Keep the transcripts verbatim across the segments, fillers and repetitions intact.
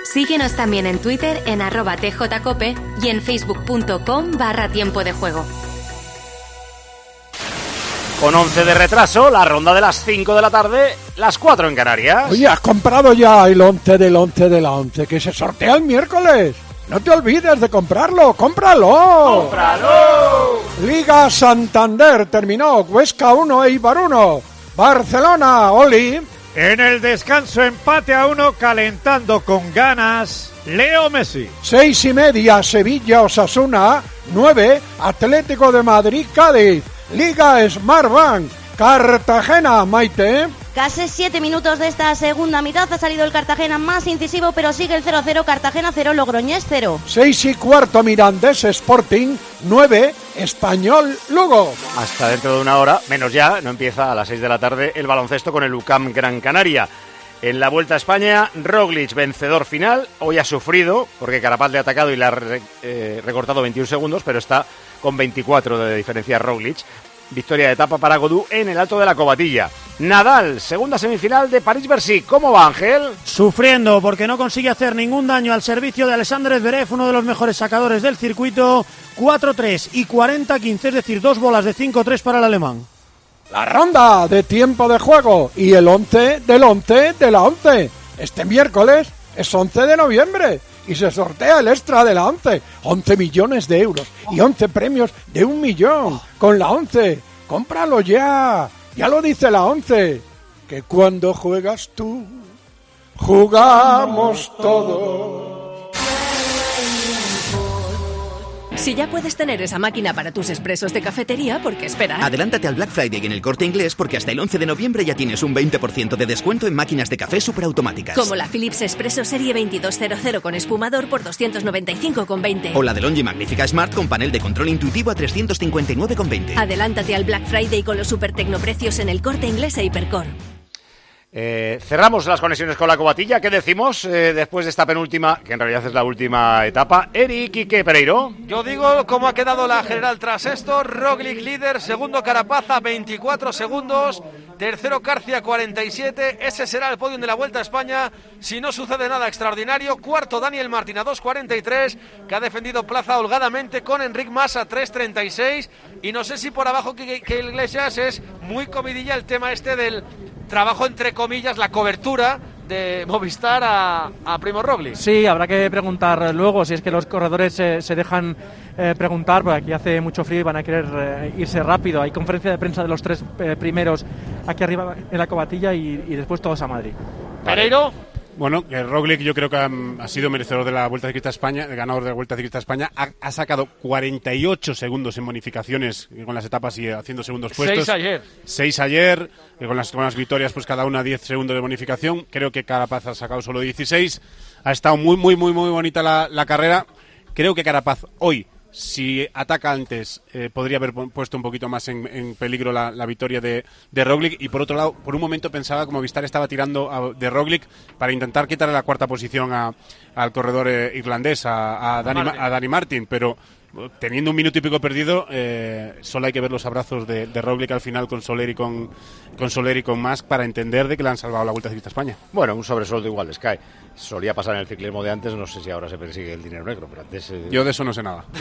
Síguenos también en Twitter en arroba tjcope y en facebook.com barra tiempo de juego. Con once de retraso, la ronda de las cinco de la tarde, las cuatro en Canarias. Oye, ¿has comprado ya el once del once de la once que se sortea el miércoles? No te olvides de comprarlo, ¡cómpralo! ¡Cómpralo! Liga Santander terminó, Huesca uno, Eibar uno. Barcelona, Oli. En el descanso, empate a uno, calentando con ganas Leo Messi. Seis y media, Sevilla, Osasuna. Nueve, Atlético de Madrid, Cádiz. Liga Smartbank, Cartagena, Maite. Casi siete minutos de esta segunda mitad, ha salido el Cartagena más incisivo, pero sigue el cero cero, Cartagena cero, Logroñés cero. Seis y cuarto, Mirandés Sporting. Nueve, Español Lugo. Hasta dentro de una hora, menos ya, no empieza a las seis de la tarde el baloncesto con el U C A M Gran Canaria. En la Vuelta a España, Roglic, vencedor final. Hoy ha sufrido, porque Carapaz le ha atacado y le ha re, eh, recortado veintiún segundos, pero está con veinticuatro de diferencia Roglic. Victoria de etapa para Godú en el Alto de la Covatilla. Nadal, segunda semifinal de París-Bercy. ¿Cómo va, Ángel? Sufriendo porque no consigue hacer ningún daño al servicio de Alexander Zverev, uno de los mejores sacadores del circuito. cuatro tres y cuarenta quince, es decir, dos bolas de cinco tres para el alemán. La ronda de tiempo de juego y el once del once de la once. Este miércoles es once de noviembre y se sortea el extra de la once. once millones de euros y once premios de un millón. Con la once, cómpralo ya. Ya lo dice la once, que cuando juegas tú, jugamos todos. Si ya puedes tener esa máquina para tus expresos de cafetería, ¿por qué esperar? Adelántate al Black Friday en el Corte Inglés porque hasta el once de noviembre ya tienes un veinte por ciento de descuento en máquinas de café superautomáticas. Como la Philips Expresso Serie veintidós cero cero con espumador por doscientos noventa y cinco con veinte. O la DeLonghi Magnifica Smart con panel de control intuitivo a trescientos cincuenta y nueve con veinte. Adelántate al Black Friday con los super tecnoprecios en el Corte Inglés e Hipercor. Eh, cerramos las conexiones con la Covatilla. ¿Qué decimos eh, después de esta penúltima, que en realidad es la última etapa? Eric, Quique, Pereiro. Yo digo cómo ha quedado la general tras esto. Roglic líder, segundo Carapaz, veinticuatro segundos, tercero García cuarenta y siete. Ese será el podio de la Vuelta a España si no sucede nada extraordinario. Cuarto Daniel Martín a dos cuarenta y tres, que ha defendido plaza holgadamente con Enric Mas a tres treinta y seis. Y no sé si por abajo que, que Iglesias es muy comidilla el tema este del trabajo entre comillas, la cobertura de Movistar a, a Primo Roglic. Sí, habrá que preguntar luego si es que los corredores eh, se dejan eh, preguntar, porque aquí hace mucho frío y van a querer eh, irse rápido. Hay conferencia de prensa de los tres eh, primeros aquí arriba en la Covatilla y, y después todos a Madrid. Pereiro. Bueno, eh, Roglic yo creo que ha, ha sido merecedor de la Vuelta Ciclista a España, el ganador de la Vuelta Ciclista a España. Ha, ha sacado cuarenta y ocho segundos en bonificaciones con las etapas y haciendo segundos puestos. Seis ayer. Seis ayer, eh, con, las, con las victorias pues cada una diez segundos de bonificación. Creo que Carapaz ha sacado solo dieciséis. Ha estado muy, muy, muy, muy bonita la, la carrera. Creo que Carapaz hoy, si ataca antes, eh, podría haber puesto un poquito más en, en peligro la, la victoria de, de Roglic. Y por otro lado, por un momento pensaba que Movistar estaba tirando a, de Roglic para intentar quitarle la cuarta posición a, al corredor eh, irlandés, a, a, Dani, a Dani Martin, pero teniendo un minuto y pico perdido, eh, solo hay que ver los abrazos de, de Roglic al final con Soler y con, con Soler y con Mas para entender de que le han salvado la Vuelta Ciclista a España. Bueno, un sobresueldo igual les cae. Solía pasar en el ciclismo de antes, no sé si ahora se persigue el dinero negro, pero antes... Eh... Yo de eso no sé nada.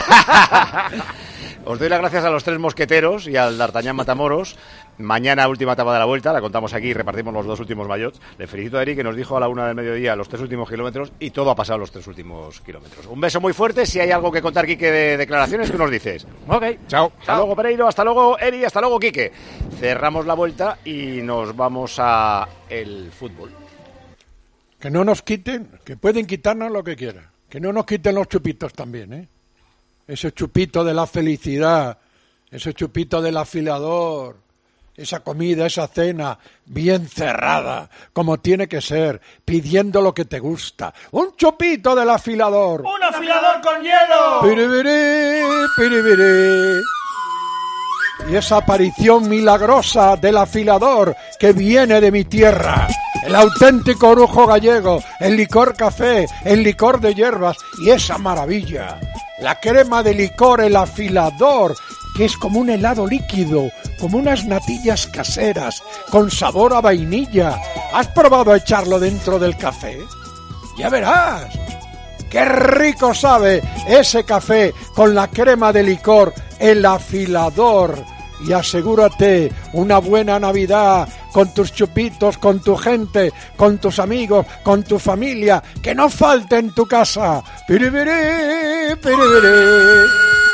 Os doy las gracias a los tres mosqueteros y al D'Artagnan Matamoros. Mañana última etapa de la Vuelta, la contamos aquí y repartimos los dos últimos maillots. Le felicito a Eric, que nos dijo a la una del mediodía los tres últimos kilómetros y todo ha pasado los tres últimos kilómetros. Un beso muy fuerte. Si hay algo que contar, Quique, de declaraciones, ¿qué nos dices? Ok. Chao. Hasta Chao. luego, Pereiro. Hasta luego, Eric. Hasta luego, Quique. Cerramos la Vuelta y nos vamos a el fútbol. Que no nos quiten, que pueden quitarnos lo que quieran. Que no nos quiten los chupitos también, ¿eh? Ese chupito de la felicidad, ese chupito del afilador, esa comida, esa cena bien cerrada, como tiene que ser, pidiendo lo que te gusta. ¡Un chupito del afilador! ¡Un afilador con hielo! ¡Piribiri, piribiri! Y esa aparición milagrosa del afilador que viene de mi tierra. El auténtico orujo gallego, el licor café, el licor de hierbas y esa maravilla. La crema de licor, el afilador, que es como un helado líquido, como unas natillas caseras, con sabor a vainilla. ¿Has probado a echarlo dentro del café? Ya verás. ¡Qué rico sabe ese café con la crema de licor, el afilador! Y asegúrate una buena Navidad con tus chupitos, con tu gente, con tus amigos, con tu familia, que no falte en tu casa. ¡Piribiri, piribiri!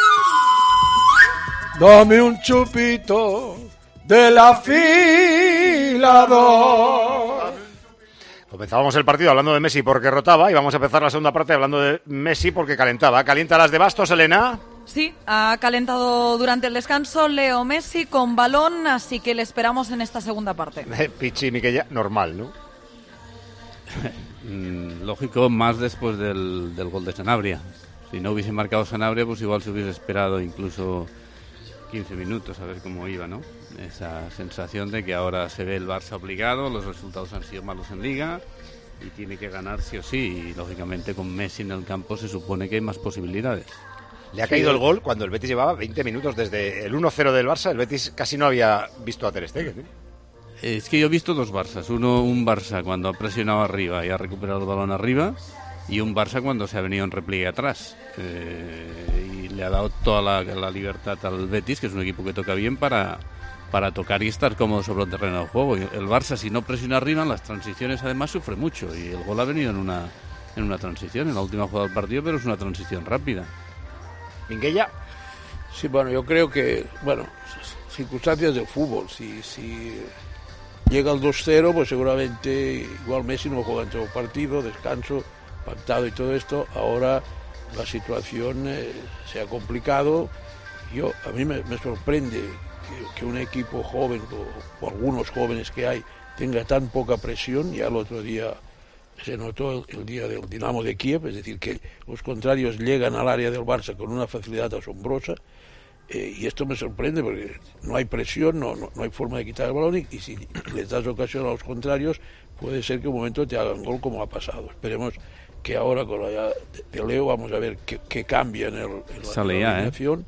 Dame un chupito del afilador. Comenzábamos el partido hablando de Messi porque rotaba y vamos a empezar la segunda parte hablando de Messi porque calentaba. ¿Calienta las de Bastos, Elena? Sí, ha calentado durante el descanso Leo Messi con balón, así que le esperamos en esta segunda parte. Pichi y Miquella, normal, ¿no? mm, lógico, más después del, del gol de Sanabria. Si no hubiese marcado Sanabria, pues igual se hubiese esperado incluso quince minutos a ver cómo iba, ¿no? Esa sensación de que ahora se ve el Barça obligado, los resultados han sido malos en Liga y tiene que ganar sí o sí. Y lógicamente con Messi en el campo se supone que hay más posibilidades. Le ha caído el gol cuando el Betis llevaba veinte minutos desde el uno cero del Barça. El Betis casi no había visto a Ter Stegen, ¿eh? Es que yo he visto dos Barças. Uno, un Barça cuando ha presionado arriba y ha recuperado el balón arriba, y un Barça cuando se ha venido en repliegue atrás. Eh, y le ha dado toda la, la libertad al Betis, que es un equipo que toca bien para, para tocar y estar cómodo sobre el terreno de juego. Y el Barça, si no presiona arriba, en las transiciones además sufre mucho. Y el gol ha venido en una, en una transición, en la última jugada del partido, pero es una transición rápida. Minguella. Sí, bueno, yo creo que, bueno, circunstancias del fútbol. Si, si llega el dos cero, pues seguramente igual Messi no juega en todo el partido, descanso, pactado y todo esto. Ahora la situación eh, se ha complicado. Yo, a mí me, me sorprende que, que un equipo joven, o, o algunos jóvenes que hay, tenga tan poca presión. Ya el otro día se notó el, el día del Dinamo de Kiev, es decir, que los contrarios llegan al área del Barça con una facilidad asombrosa, eh, y esto me sorprende porque no hay presión, no, no, no hay forma de quitar el balón, y, y si les das ocasión a los contrarios, puede ser que un momento te hagan gol como ha pasado. Esperemos que ahora con la de, de Leo vamos a ver qué, qué cambia en, el, en la, sale ya, eliminación.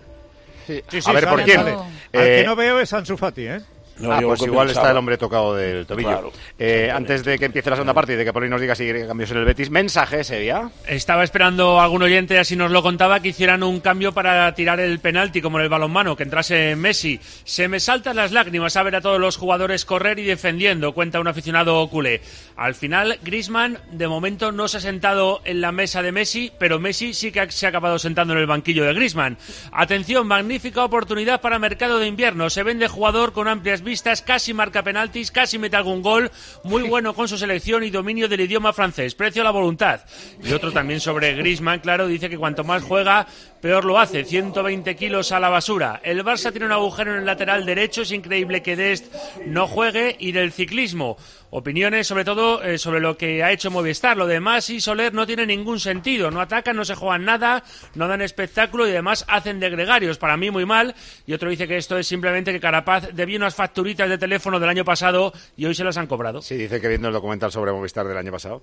¿eh? Sí, sí, a ver, sale, ¿por quién? Sale. Eh, Al que no veo es Ansu Fati, ¿eh? No, ah, pues igual pensaba. está el hombre tocado del tobillo. Claro. Eh, antes de que empiece la segunda parte y de que Poli nos diga si hay cambios en el Betis, mensaje, Sevilla. Estaba esperando algún oyente, así nos lo contaba, que hicieran un cambio para tirar el penalti, como en el balonmano, que entrase Messi. Se me saltan las lágrimas a ver a todos los jugadores correr y defendiendo, cuenta un aficionado culé. Al final, Griezmann, de momento, no se ha sentado en la mesa de Messi, pero Messi sí que se ha acabado sentando en el banquillo de Griezmann. Atención, magnífica oportunidad para mercado de invierno. Se vende jugador con amplias vistas, casi marca penaltis, casi mete algún gol, muy bueno con su selección y dominio del idioma francés, precio a la voluntad. Y otro también sobre Griezmann, claro, dice que cuanto más juega, peor lo hace, ciento veinte kilos a la basura. El Barça tiene un agujero en el lateral derecho, es increíble que Dest no juegue. Y del ciclismo, opiniones sobre todo eh, sobre lo que ha hecho Movistar. Lo demás y Soler no tiene ningún sentido, no atacan, no se juegan nada, no dan espectáculo y además hacen de gregarios, para mí muy mal. Y otro dice que esto es simplemente que Carapaz debía unas facturitas de teléfono del año pasado y hoy se las han cobrado. Sí, dice que viendo el documental sobre Movistar del año pasado,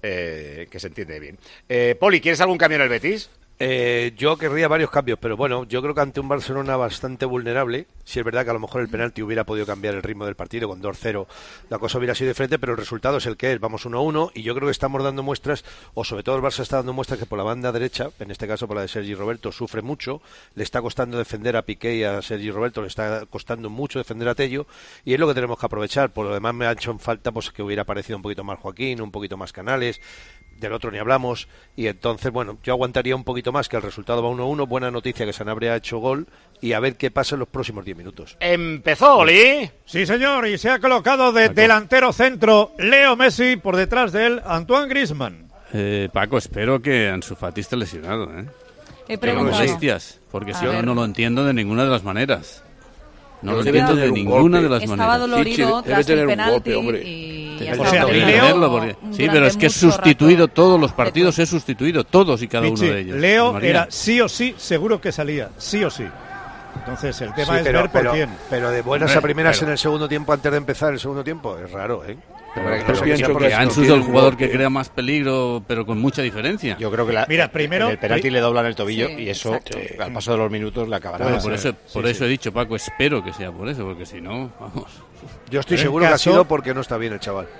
eh, que se entiende bien. Eh, Poli, ¿quieres algún cambio en el Betis? Eh, yo querría varios cambios, pero bueno, yo creo que ante un Barcelona bastante vulnerable, si es verdad que a lo mejor el penalti hubiera podido cambiar el ritmo del partido, con dos cero la cosa hubiera sido diferente, pero el resultado es el que es, vamos uno a uno, y yo creo que estamos dando muestras, o sobre todo el Barça está dando muestras que por la banda derecha, en este caso por la de Sergi Roberto, sufre mucho, le está costando defender a Piqué y a Sergi Roberto, le está costando mucho defender a Tello, y es lo que tenemos que aprovechar. Por lo demás me ha hecho en falta pues que hubiera aparecido un poquito más Joaquín, un poquito más Canales, del otro ni hablamos, y entonces, bueno, yo aguantaría un poquito más, que el resultado va uno a uno, buena noticia que Sanabria ha hecho gol, y a ver qué pasa en los próximos diez minutos. Empezó, Oli. Sí, señor, y se ha colocado de Paco. Delantero centro Leo Messi, por detrás de él Antoine Griezmann. Eh, Paco, espero que Ansu Fati esté lesionado, ¿eh? He preguntado. Bestias, porque si no, ver. no lo entiendo de ninguna de las maneras. No Pero lo debe entiendo de ninguna golpe. de las Estaba maneras. dolorido Sí, tras debe el tener un penalti golpe, hombre. y Debe ha O estado sea, dolorido Leo- porque- Sí, durante pero es que es mucho sustituido rato. todos los partidos, es sustituido todos y cada Pichi, uno de ellos. Leo María. era sí o sí, seguro que salía, sí o sí. Entonces el tema Sí, es pero, ver por pero, quién. pero de buenas Hombre, a primeras pero- en el segundo tiempo, antes de empezar el segundo tiempo, es raro, ¿eh? Pero, Pero pero pienso porque que Ansu es tiene el un jugador golpe. que crea más peligro, pero con mucha diferencia. Yo creo que la, Mira, primero- en el penalti le doblan el tobillo Sí, y eso, exacto. al paso de los minutos, le acabará. Bueno, por eso, Sí, por sí. eso he dicho, Paco, espero que sea por eso, porque si no, vamos. Yo estoy Pero en seguro que ha caso- sido porque no está bien el chaval.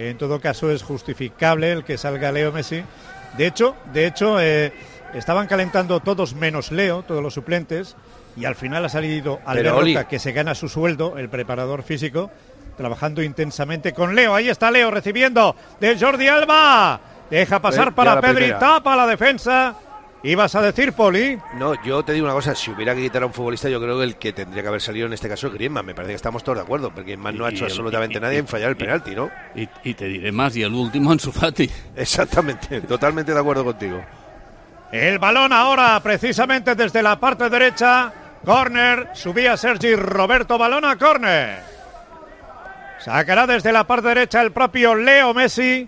En todo caso es justificable el que salga Leo Messi. De hecho, de hecho eh, estaban calentando todos menos Leo, todos los suplentes, y al final ha salido Albert Roca, que se gana su sueldo, el preparador físico, trabajando intensamente con Leo. Ahí está Leo recibiendo de Jordi Alba. Deja pasar eh, para Pedri, primera. Tapa la defensa. ¿Ibas a decir, Poli? No, yo te digo una cosa, si hubiera que quitar a un futbolista, yo creo que el que tendría que haber salido en este caso es Griezmann. Me parece que estamos todos de acuerdo, porque Griezmann no ha hecho y, absolutamente y, nadie y, en fallar el penalti, ¿no? Y, y te diré más, y el último Ansu Fati. Exactamente, totalmente de acuerdo contigo. El balón ahora, precisamente desde la parte derecha, córner, subía Sergi Roberto, balón a córner. Sacará desde la parte derecha el propio Leo Messi,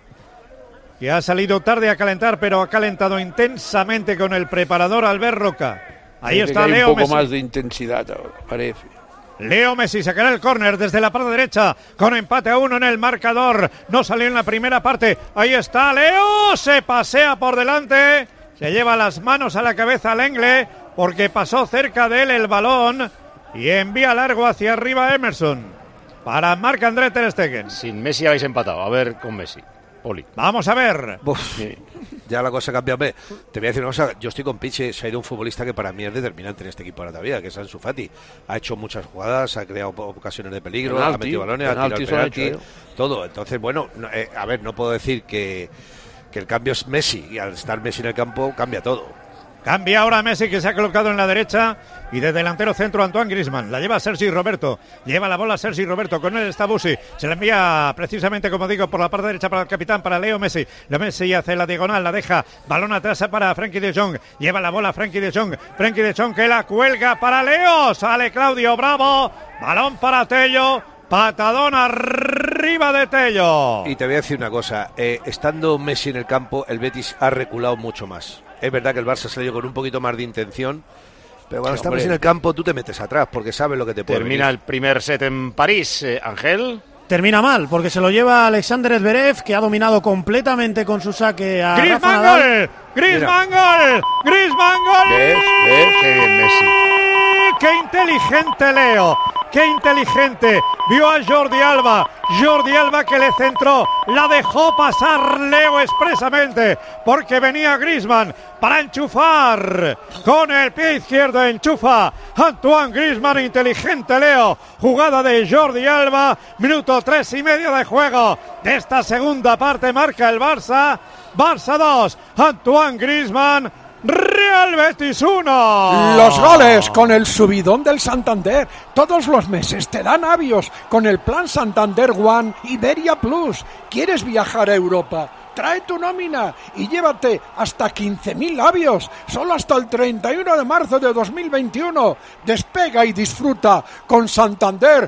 que ha salido tarde a calentar, pero ha calentado intensamente con el preparador Albert Roca. Ahí parece está que hay Leo un poco Messi. más de intensidad ahora, parece. Leo Messi sacará el córner desde la parte derecha, con empate a uno en el marcador. No salió en la primera parte. Ahí está Leo, se pasea por delante, se lleva las manos a la cabeza al Engle, porque pasó cerca de él el balón, y envía largo hacia arriba a Emerson. Para Marc-André ter Stegen. Sin Messi habéis empatado, a ver con Messi. Oli. Vamos a ver. Uf, sí. Ya la cosa cambia. Te voy a decir una cosa, yo estoy con Piche, se ha ido un futbolista que para mí es determinante en este equipo ahora todavía, que es Ansu Fati. Ha hecho muchas jugadas, ha creado ocasiones de peligro, penalti, ha metido balones, penalti, ha tirado el penalti, todo. Entonces, bueno, no, eh, a ver, no puedo decir que, que el cambio es Messi, y al estar Messi en el campo cambia todo. Cambia ahora Messi, que se ha colocado en la derecha, y de delantero centro Antoine Griezmann. La lleva Sergi Roberto. Lleva la bola Sergi Roberto. Con él está Busi. Se la envía precisamente, como digo, por la parte derecha para el capitán, para Leo Messi. Leo Messi hace la diagonal, la deja. Balón atrás para Frenkie de Jong. Lleva la bola Frenkie de Jong. Frenkie de Jong que la cuelga para Leo. Sale Claudio Bravo. Balón para Tello. Patadón arriba de Tello. Y te voy a decir una cosa. Eh, estando Messi en el campo, el Betis ha reculado mucho más. Es verdad que el Barça salió con un poquito más de intención, pero cuando sí, estamos hombre. en el campo tú te metes atrás porque sabes lo que te puede Termina venir. El primer set en París, eh, Ángel. Termina mal, porque se lo lleva Alexander Zverev, que ha dominado completamente con su saque a Griezmann gol, Griezmann gol, Griezmann gol. ¿Ves? ¿Ves? Qué bien Messi. ¡Qué inteligente Leo! ¡Qué inteligente! Vio a Jordi Alba. Jordi Alba que le centró. La dejó pasar Leo expresamente porque venía Griezmann para enchufar. Con el pie izquierdo enchufa Antoine Griezmann. Inteligente Leo. Jugada de Jordi Alba. Minuto tres y medio de juego de esta segunda parte. Marca el Barça. Barça dos. Antoine Griezmann. Real Betis uno. Los goles con el subidón del Santander. Todos los meses te dan avios con el plan Santander One Iberia Plus. ¿Quieres viajar a Europa? Trae tu nómina y llévate hasta quince mil avios. Solo hasta el treinta y uno de marzo de dos mil veintiuno. Despega y disfruta con Santander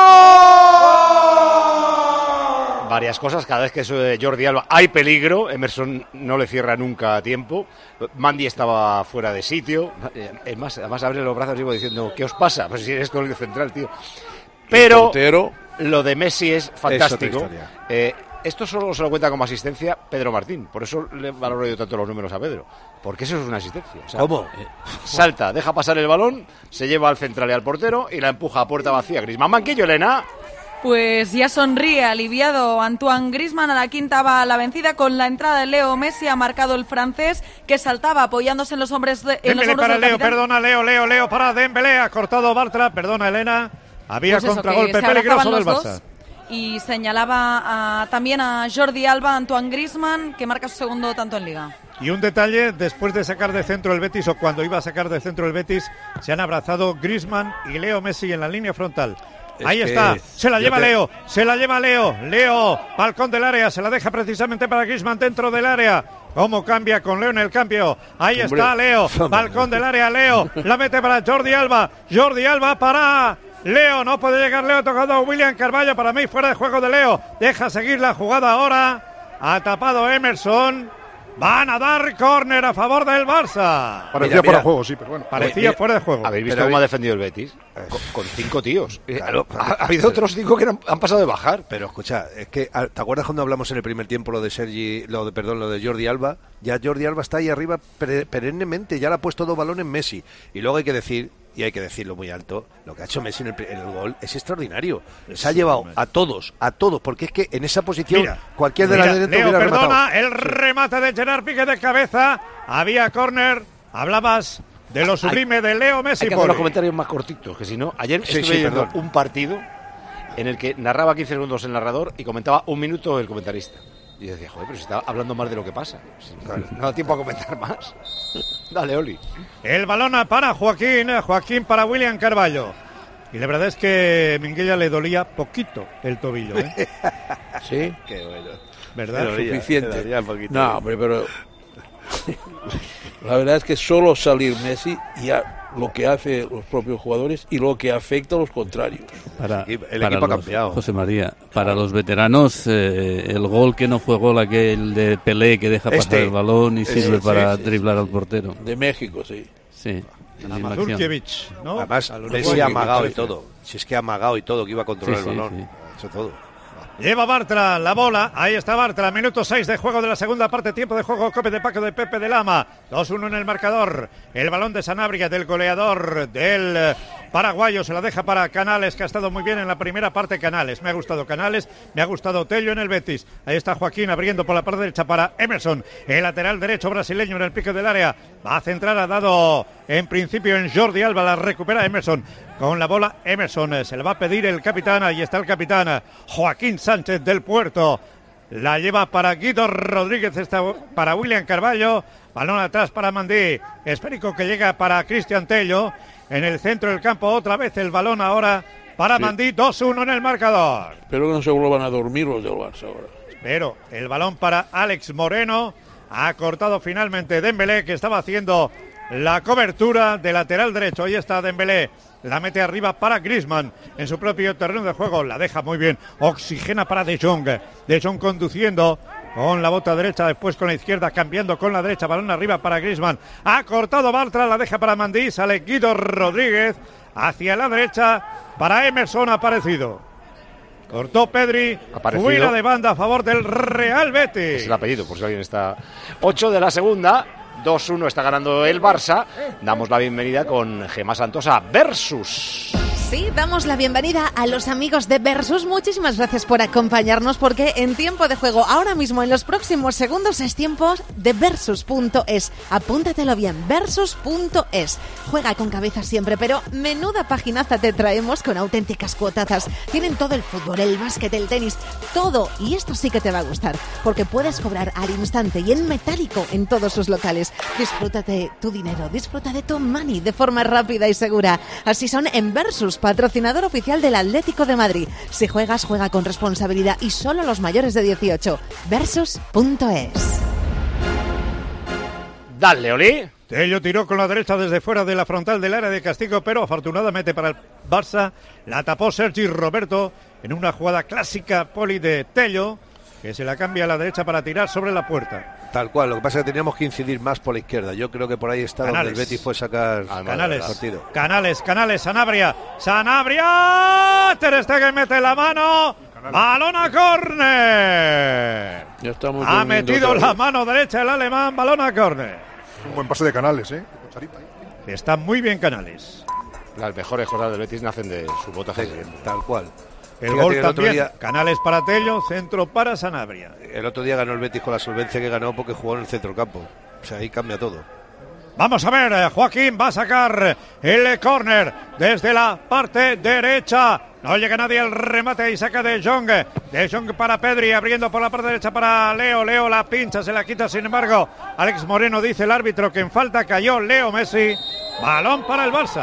One. Varias cosas, cada vez que sube Jordi Alba hay peligro, Emerson no le cierra nunca a tiempo, Mandy estaba fuera de sitio, es más, además abre los brazos y va diciendo, ¿qué os pasa? Pues si eres todo el central, tío. Pero lo de Messi es fantástico. Eh, esto solo se lo cuenta como asistencia Pedro Martín, por eso le valoro yo tanto los números a Pedro, porque eso es una asistencia. O sea, ¿cómo? Eh, salta, deja pasar el balón, se lleva al central y al portero y la empuja a puerta vacía. Griezmann, banquillo, Elena. Pues ya sonríe aliviado Antoine Griezmann. A la quinta va la vencida con la entrada de Leo Messi. Ha marcado el francés, que saltaba apoyándose en los hombres de, en los hombros para del Leo, capitán. perdona Leo, Leo, Leo para Dembélé. Ha cortado Bartra, perdona Elena. Había pues eso, contragolpe peligroso del Barça. Dos, y señalaba a, también a Jordi Alba, Antoine Griezmann, que marca su segundo tanto en Liga. Y un detalle, después de sacar de centro el Betis, o cuando iba a sacar de centro el Betis, se han abrazado Griezmann y Leo Messi en la línea frontal. Es Ahí está, se la lleva te... Leo, se la lleva Leo, Leo, balcón del área, se la deja precisamente para Griezmann dentro del área. ¿Cómo cambia con Leo en el cambio? Ahí Hombre. está Leo, balcón del área, Leo, la mete para Jordi Alba, Jordi Alba para Leo, no puede llegar Leo, tocando a William Carvalho, para mí fuera de juego de Leo, deja seguir la jugada ahora, ha tapado Emerson. Van a dar córner a favor del Barça. Parecía mira, fuera mira. de juego, sí, pero bueno. Parecía mira, fuera de juego. ¿Habéis visto pero cómo habéis... ha defendido el Betis? Con, con cinco tíos. Claro, ha, ha habido otros cinco que han, han pasado de bajar. Pero escucha, es que ¿te acuerdas cuando hablamos en el primer tiempo lo de Sergi, lo de perdón, lo de Jordi Alba? Ya Jordi Alba está ahí arriba perennemente, ya le ha puesto dos balones Messi. Y luego hay que decir y hay que decirlo muy alto, lo que ha hecho Messi en el, en el gol es extraordinario. Se ha llevado a todos, a todos, porque es que en esa posición Mira, cualquier de mira, las de dentro Leo, hubiera perdona, rematado. el remate de Gerard Piqué de cabeza, había córner, hablabas de lo sublime hay, de Leo Messi. Hay que hacer los comentarios más cortitos, que si no, ayer sí, estuve sí, viendo perdón. un partido en el que narraba quince segundos el narrador y comentaba un minuto el comentarista. Y yo decía, joder, pero si está hablando más de lo que pasa. Si no, no da tiempo a comentar más. Dale, Oli. El balón para Joaquín, Joaquín para William Carballo. Y la verdad es que Minguella le dolía poquito el tobillo, ¿eh? Sí. Qué bueno. ¿Verdad? Dolía, Suficiente. dolía un poquito. No, hombre, pero la verdad es que solo salir Messi ya lo que hace los propios jugadores y lo que afecta a los contrarios. Para, el para equipo ha los, cambiado. José María, para los veteranos, eh, el gol que no fue gol, aquel de Pelé que deja pasar Este. el balón y Este, sirve sí, para sí, driblar al portero. De México, sí. Sí. A Mazurkiewicz, ¿no? Además, A los Messi Uruguay, ha amagado y parece. todo. Si es que ha amagado y todo, que iba a controlar Sí, el sí, balón. sí. Ha hecho todo. Lleva Bartra la bola, ahí está Bartra, minuto seis de juego de la segunda parte, tiempo de juego, Cope de Paco de Pepe de Lama, dos uno en el marcador, el balón de Sanabria, del goleador del paraguayo, se la deja para Canales, que ha estado muy bien en la primera parte. Canales, me ha gustado Canales, me ha gustado Tello en el Betis, ahí está Joaquín abriendo por la parte derecha para Emerson, el lateral derecho brasileño en el pico del área, va a centrar, ha dado en principio en Jordi Alba, la recupera Emerson, con la bola Emerson, se la va a pedir el capitán, ahí está el capitán, Joaquín Sánchez del Puerto, la lleva para Guido Rodríguez, está para William Carballo, balón atrás para Mandí, esférico que llega para Cristian Tello, en el centro del campo otra vez el balón ahora para Sí. Mandí, dos uno en el marcador. Espero que no se vuelvan a dormir los del Barça ahora. Pero el balón para Alex Moreno, ha cortado finalmente Dembélé, que estaba haciendo la cobertura de lateral derecho, ahí está Dembélé, la mete arriba para Griezmann en su propio terreno de juego, la deja muy bien, oxigena para De Jong, De Jong conduciendo con la bota derecha, después con la izquierda, cambiando con la derecha, balón arriba para Griezmann, ha cortado Bartra, la deja para Mandí, sale Guido Rodríguez hacia la derecha para Emerson, aparecido. Cortó Pedri, Aparecido. fuera de banda a favor del Real Betis. Es el apellido, por si alguien está. ocho de la segunda, dos uno está ganando el Barça. Damos la bienvenida con Gemma Santosa versus. Sí, damos la bienvenida a los amigos de Versus. Muchísimas gracias por acompañarnos, porque en tiempo de juego, ahora mismo, en los próximos segundos, es tiempo de Versus punto es. Apúntatelo bien, Versus punto es. Juega con cabeza siempre, pero menuda paginaza te traemos con auténticas cuotazas. Tienen todo el fútbol, el básquet, el tenis, todo. Y esto sí que te va a gustar, porque puedes cobrar al instante y en metálico en todos sus locales. Disfruta de tu dinero, disfruta de tu money de forma rápida y segura. Así son en Versus, patrocinador oficial del Atlético de Madrid. Si juegas, juega con responsabilidad y solo los mayores de dieciocho. Versus punto es. Dale, Oli. Tello tiró con la derecha desde fuera de la frontal del área de castigo, pero afortunadamente para el Barça la tapó Sergi Roberto en una jugada clásica, Poli, de Tello, que se la cambia a la derecha para tirar sobre la puerta. Tal cual, lo que pasa es que teníamos que incidir más por la izquierda. Yo creo que por ahí está Canales. donde el Betis fue sacar Canales, el partido. Canales, Canales, Sanabria, Sanabria, Ter Stegen mete la mano, balón a córner. Ya estamos Ha durmiendo metido otra la vez. mano derecha el alemán, balón a córner. Un buen pase de Canales, ¿eh? Cucharita. Está muy bien Canales. Las mejores cosas del Betis nacen de su botaje. Tal cual. El Fíjate gol que el otro también, día- Canales para Tello, centro para Sanabria. El otro día ganó el Betis con la solvencia que ganó porque jugó en el centrocampo. O sea, ahí cambia todo. Vamos a ver, eh, Joaquín va a sacar el córner desde la parte derecha. No llega nadie al remate y saca de Jong. De Jong para Pedri, abriendo por la parte derecha para Leo. Leo la pincha, se la quita, sin embargo. Alex Moreno dice el árbitro que en falta cayó Leo Messi. Balón para el Barça.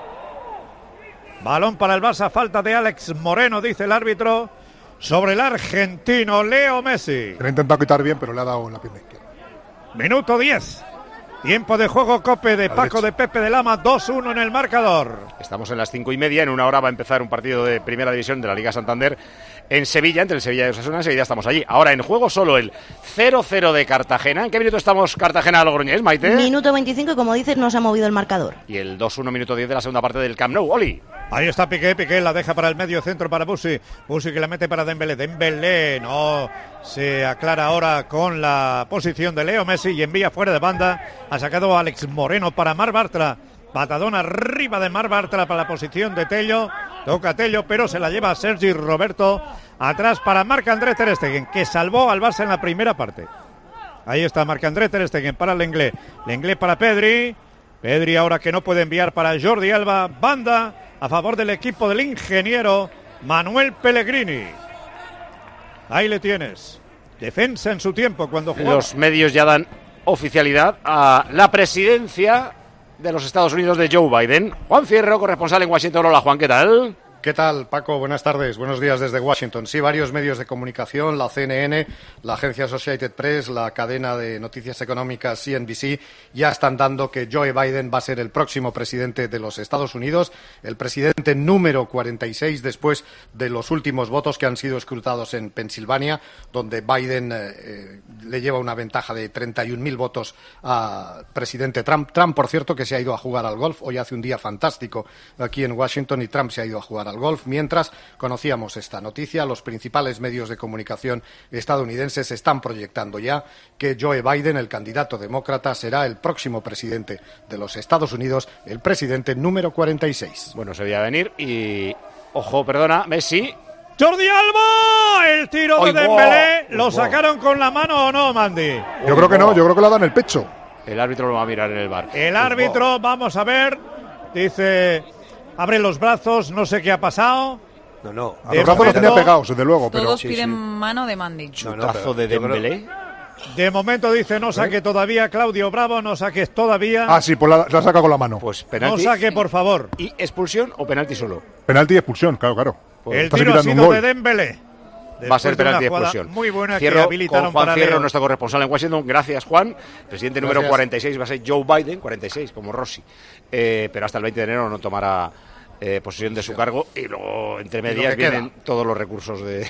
Balón para el Barça, falta de Alex Moreno, dice el árbitro, sobre el argentino Leo Messi. Se le ha intentado quitar bien, pero le ha dado en la pierna izquierda. Minuto diez. Tiempo de juego, Cope de Paco de Pepe de Lama, dos uno en el marcador. Estamos en las cinco y media. En una hora va a empezar un partido de primera división de la Liga Santander en Sevilla, entre el Sevilla y Osasuna. Enseguida estamos allí. Ahora en juego solo el cero cero de Cartagena. ¿En qué minuto estamos Cartagena-Logroñés, Maite? Minuto veinticinco y como dices no se ha movido el marcador. Y el dos uno, minuto diez de la segunda parte del Camp Nou. Oli. Ahí está Piqué, Piqué la deja para el medio centro para Busi. Busi que la mete para Dembélé. Dembélé no se aclara ahora con la posición de Leo Messi y envía fuera de banda. Ha sacado a Alex Moreno para Mar Bartra. Patadón arriba de Marc Bartra para la posición de Tello. Toca Tello, pero se la lleva Sergi Roberto. Atrás para Marc-André ter Stegen, que salvó al Barça en la primera parte. Ahí está Marc-André ter Stegen para Lenglet. Lenglet para Pedri. Pedri ahora que no puede enviar para Jordi Alba. Banda a favor del equipo del ingeniero Manuel Pellegrini. Ahí le tienes. Defensa en su tiempo cuando jugaba. Los medios ya dan oficialidad a la presidencia de los Estados Unidos de Joe Biden. Juan Fierro, corresponsal en Washington. Hola, Juan, ¿qué tal? ¿Qué tal, Paco? Buenas tardes, buenos días desde Washington. Sí, varios medios de comunicación, la C N N, la agencia Associated Press, la cadena de noticias económicas C N B C, ya están dando que Joe Biden va a ser el próximo presidente de los Estados Unidos, el presidente número cuarenta y seis después de los últimos votos que han sido escrutados en Pensilvania, donde Biden eh, le lleva una ventaja de treinta y un mil votos al presidente Trump. Trump, por cierto, que se ha ido a jugar al golf. Hoy hace un día fantástico aquí en Washington y Trump se ha ido a jugar al golf. Mientras conocíamos esta noticia, los principales medios de comunicación estadounidenses están proyectando ya que Joe Biden, el candidato demócrata, será el próximo presidente de los Estados Unidos, el presidente número cuarenta y seis. Bueno, se veía venir y... Ojo, perdona, Messi... Jordi Alba, el tiro de Dembélé, ¿lo sacaron con la mano o no, Mandy? Yo creo que no, yo creo que lo ha dado en el pecho. El árbitro lo va a mirar en el bar. El árbitro, vamos a ver, dice... Abre los brazos, no sé qué ha pasado. No, no. A los brazos los tenía pegados, desde luego. Pero... Todos sí, piden sí. mano de Mandy. Chutazo de Dembélé. De momento dice no saque ¿Eh? todavía, Claudio Bravo, no saques todavía. Ah, sí, pues la, la saca con la mano. Pues penalti. No saque, por favor. ¿Y expulsión o penalti solo? Penalti y expulsión, claro, claro. Pues el tiro ha sido de Dembélé. Va a ser penalti y expulsión. Muy buena Cierro que habilitaron con Juan para Fierro, Leo. nuestro corresponsal en Washington. Gracias, Juan. Presidente número Gracias. cuarenta y seis va a ser Joe Biden, cuarenta y seis, como Rossi. Eh, pero hasta el veinte de enero no tomará eh, posesión de su cargo. Y luego, entre medias, vienen todos los recursos de,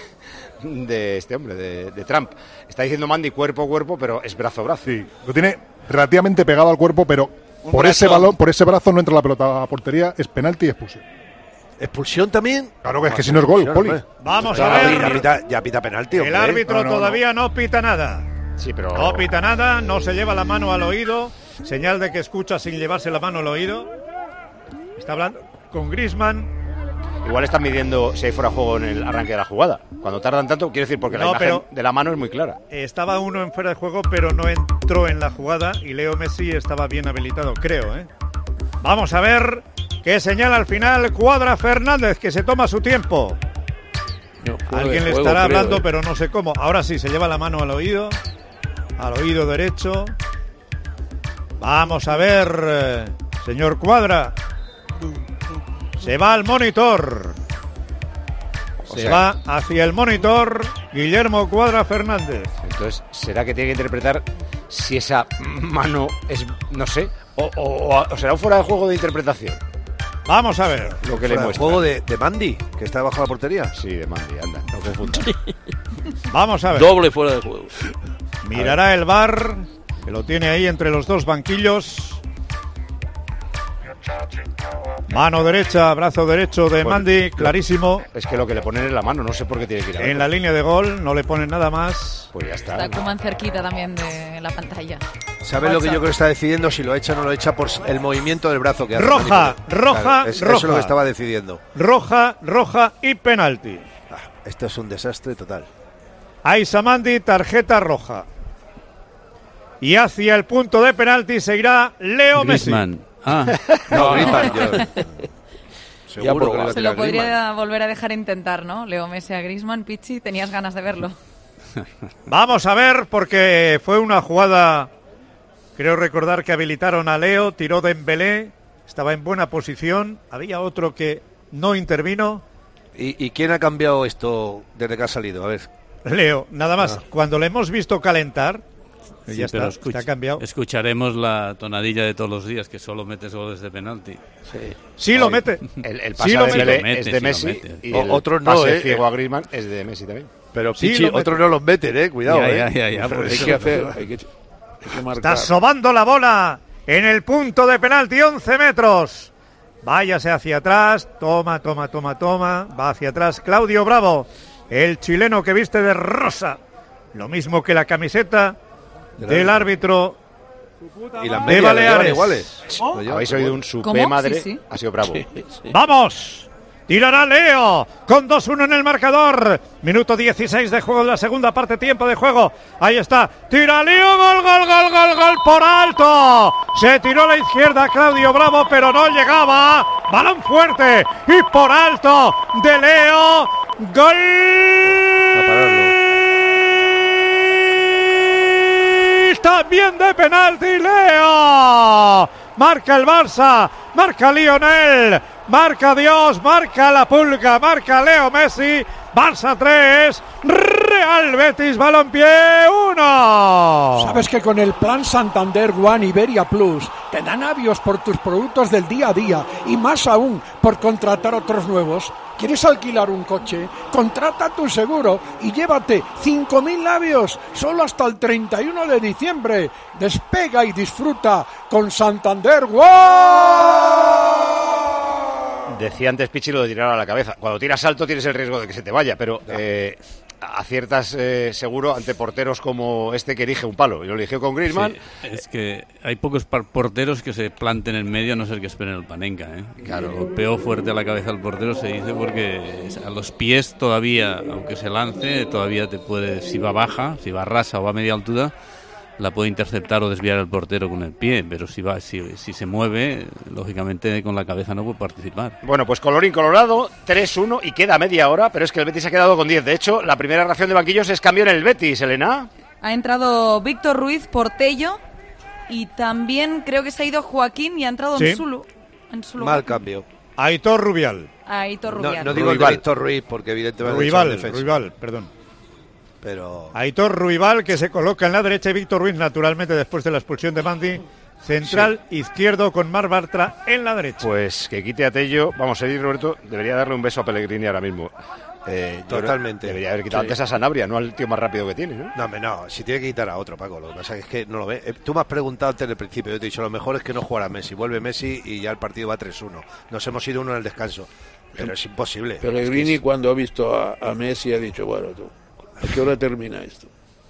de este hombre, de, de Trump. Está diciendo Mandy cuerpo a cuerpo, pero es brazo a brazo. Sí, lo tiene relativamente pegado al cuerpo, pero Un por brazo. ese balón, por ese brazo no entra la pelota a portería, es penalti y expulsión. ¿Expulsión también? Claro que es que si no es gol, Poli. Vamos Ya a ver. Ya pita, ya pita penalti, El hombre. árbitro No, no, todavía no. no pita nada. Sí, pero... No pita nada, no se lleva la mano al oído. Señal de que escucha sin llevarse la mano al oído. Está hablando con Griezmann. Igual están midiendo si hay fuera de juego en el arranque de la jugada. Cuando tardan tanto, quiero decir, porque No, la imagen pero- de la mano es muy clara. Estaba uno en fuera de juego, pero no entró en la jugada. Y Leo Messi estaba bien habilitado, creo, ¿eh? Vamos a ver qué señala al final Cuadra Fernández, que se toma su tiempo. No, fuera Alguien de le juego, estará creo, hablando, eh. pero no sé cómo. Ahora sí, se lleva la mano al oído. Al oído derecho. Vamos a ver, eh, señor Cuadra. Se va al monitor. Se sea- va hacia el monitor Guillermo Cuadra Fernández. Entonces, ¿será que tiene que interpretar si esa mano es, no sé, o, o- o será un fuera de juego de interpretación? Vamos a ver. Lo que le Fuera de muestra. juego de, de Mandy, que está debajo de la portería. Sí, de Mandy, anda, no confundas. Vamos a ver. Doble fuera de juego. Mirará el V A R, que lo tiene ahí entre los dos banquillos. Mano derecha, brazo derecho de Bueno, Mandy, clarísimo. Es que lo que le ponen es la mano, no sé por qué tiene que ir a En la línea de gol, no le ponen nada más. Pues ya está. Está Koeman cerquita también de la pantalla. ¿Sabes lo que yo creo que está decidiendo? Si lo echa o no lo echa por el movimiento del brazo que hace. Roja, Claro, roja, es- roja. Eso es lo que estaba decidiendo. Roja, roja y penalti. Ah, esto es un desastre total. Aisa Mandy, tarjeta roja. Y hacia el punto de penalti se irá Leo Messi. Griezmann. Ah, No, Griezmann, yo- Ya Seguro que le probado. va a Se lo tirar podría Griezmann. volver a dejar intentar, ¿no? Leo Messi a Griezmann, Pichi, tenías ganas de verlo. Vamos a ver, porque fue una jugada, creo recordar que habilitaron a Leo, tiró Dembélé, estaba en buena posición, había otro que no intervino. ¿Y, ¿Y quién ha cambiado esto desde que ha salido? A ver. Leo, nada más, Ah. cuando le hemos visto calentar, sí, ya está, pero se escucha- ha cambiado. escucharemos la tonadilla de todos los días, que solo metes goles de penalti. Sí. Sí lo mete. El, el Sí pase lo de mete. Dembélé Sí lo mete, es de sí lo Messi mete. y O- el otros no, pase eh, ciego eh. a Griezmann es de Messi también. Pero Sí, Pichi, lo mete. otros no los meten, ¿eh? Cuidado, Ya, ¿eh? ya, ya, ya, por Hay eso. que hacer, hay que, hay que marcar. Está sobando la bola en el punto de penalti, once metros. Váyase hacia atrás, toma, toma, toma, toma, va hacia atrás Claudio Bravo, el chileno que viste de rosa, lo mismo que la camiseta del árbitro Y las de medias Baleares. iguales. ¿Oh? Habéis oído un supé madre, sí, sí. Ha sido bravo. Sí, sí. ¡Vamos! Tirará Leo con dos uno en el marcador. Minuto dieciséis de juego de la segunda parte, tiempo de juego. Ahí está. Tira Leo, gol, gol, gol, gol, gol por alto. Se tiró a la izquierda Claudio Bravo, pero no llegaba. Balón fuerte y por alto de Leo. Gol. También de penalti Leo. Marca el Barça, marca Lionel, marca Dios, marca la Pulga, marca Leo Messi. Barça tres, Real Betis Balompié uno. ¿Sabes que con el plan Santander One Iberia Plus te dan avios por tus productos del día a día y más aún por contratar otros nuevos? ¿Quieres alquilar un coche? Contrata tu seguro y llévate cinco mil labios solo hasta el treinta y uno de diciembre. Despega y disfruta con Santander One. Decía antes Pichi lo de tirar a la cabeza. Cuando tiras alto tienes el riesgo de que se te vaya, pero eh, aciertas eh, seguro ante porteros como este que elige un palo. Y lo eligió con Griezmann. Sí, es que hay pocos porteros que se planten en medio a no ser que esperen el Panenka, ¿eh? Claro. Golpeó fuerte a la cabeza al portero, se dice, porque a los pies todavía, aunque se lance, todavía te puede, si va baja, si va rasa o va a media altura, la puede interceptar o desviar el portero con el pie, pero si va si, si se mueve, lógicamente con la cabeza no puede participar. Bueno, pues colorín colorado, tres uno y queda media hora, pero es que el Betis ha quedado con diez. De hecho, la primera ración de banquillos es cambio en el Betis, Elena. Ha entrado Víctor Ruiz por Tello y también creo que se ha ido Joaquín y ha entrado ¿Sí? en Zulu. En Zulu. Mal cambio. Aitor Rubial. Aitor Rubial. No, no digo Ruibal. el de Víctor Ruiz, porque evidentemente... Ruibal, Ruibal, perdón. Pero... Aitor Ruibal, que se coloca en la derecha, y Víctor Ruiz, naturalmente, después de la expulsión de Mandi, central sí. izquierdo con Mar Bartra en la derecha. Pues que quite a Tello. Vamos a ir, Roberto, debería darle un beso a Pellegrini ahora mismo. Eh, Totalmente. Debería haber quitado sí. antes a Sanabria, no al tío más rápido que tiene, ¿no? No, hombre, no, si tiene que quitar a otro, Paco. Lo que pasa es que no lo ve. Eh, tú me has preguntado antes del principio, yo te he dicho, lo mejor es que no jugara Messi. Vuelve Messi y ya el partido va tres uno. Nos hemos ido uno en el descanso. Pero es imposible. Pellegrini, es que es... cuando ha visto a, a Messi, ha dicho, bueno, tú, ¿a qué hora termina esto?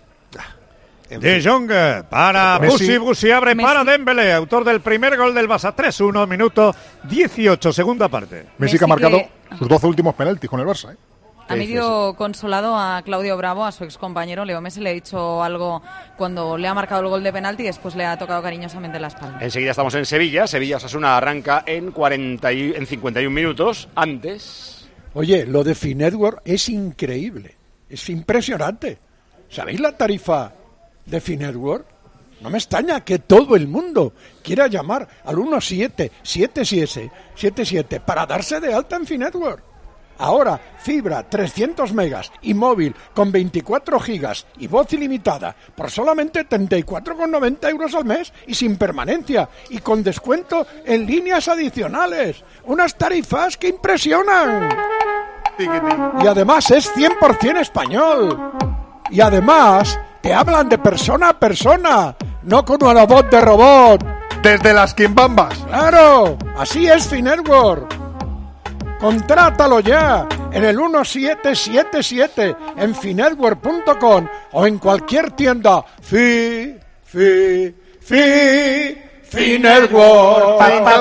De Jong para Busi, Busi abre Messi. Para Dembélé, autor del primer gol del Barça, tres uno, minuto dieciocho, segunda parte. Messi, Messi que ha marcado que... sus doce últimos penaltis con el Barça, ¿eh? Ha medio consolado a Claudio Bravo, a su excompañero Leo Messi, le ha dicho algo cuando le ha marcado el gol de penalti y después le ha tocado cariñosamente la espalda. Enseguida estamos en Sevilla, Sevilla-Osasuna arranca en, cuarenta y, en cincuenta y un minutos, antes... Oye, lo de Finetwork es increíble, es impresionante. ¿Sabéis la tarifa de Finetwork? No me extraña que todo el mundo quiera llamar al uno siete siete siete siete para darse de alta en Finetwork. Ahora, fibra trescientos megas y móvil con veinticuatro gigas y voz ilimitada por solamente treinta y cuatro con noventa euros al mes y sin permanencia y con descuento en líneas adicionales. Unas tarifas que impresionan. Y además es cien por ciento español. Y además te hablan de persona a persona, no con una voz de robot. Desde las quimbambas. Claro, así es Finetwork. Contrátalo ya en el uno siete siete siete en finetwork punto com o en cualquier tienda. Fi, fi, fi, Finetwork.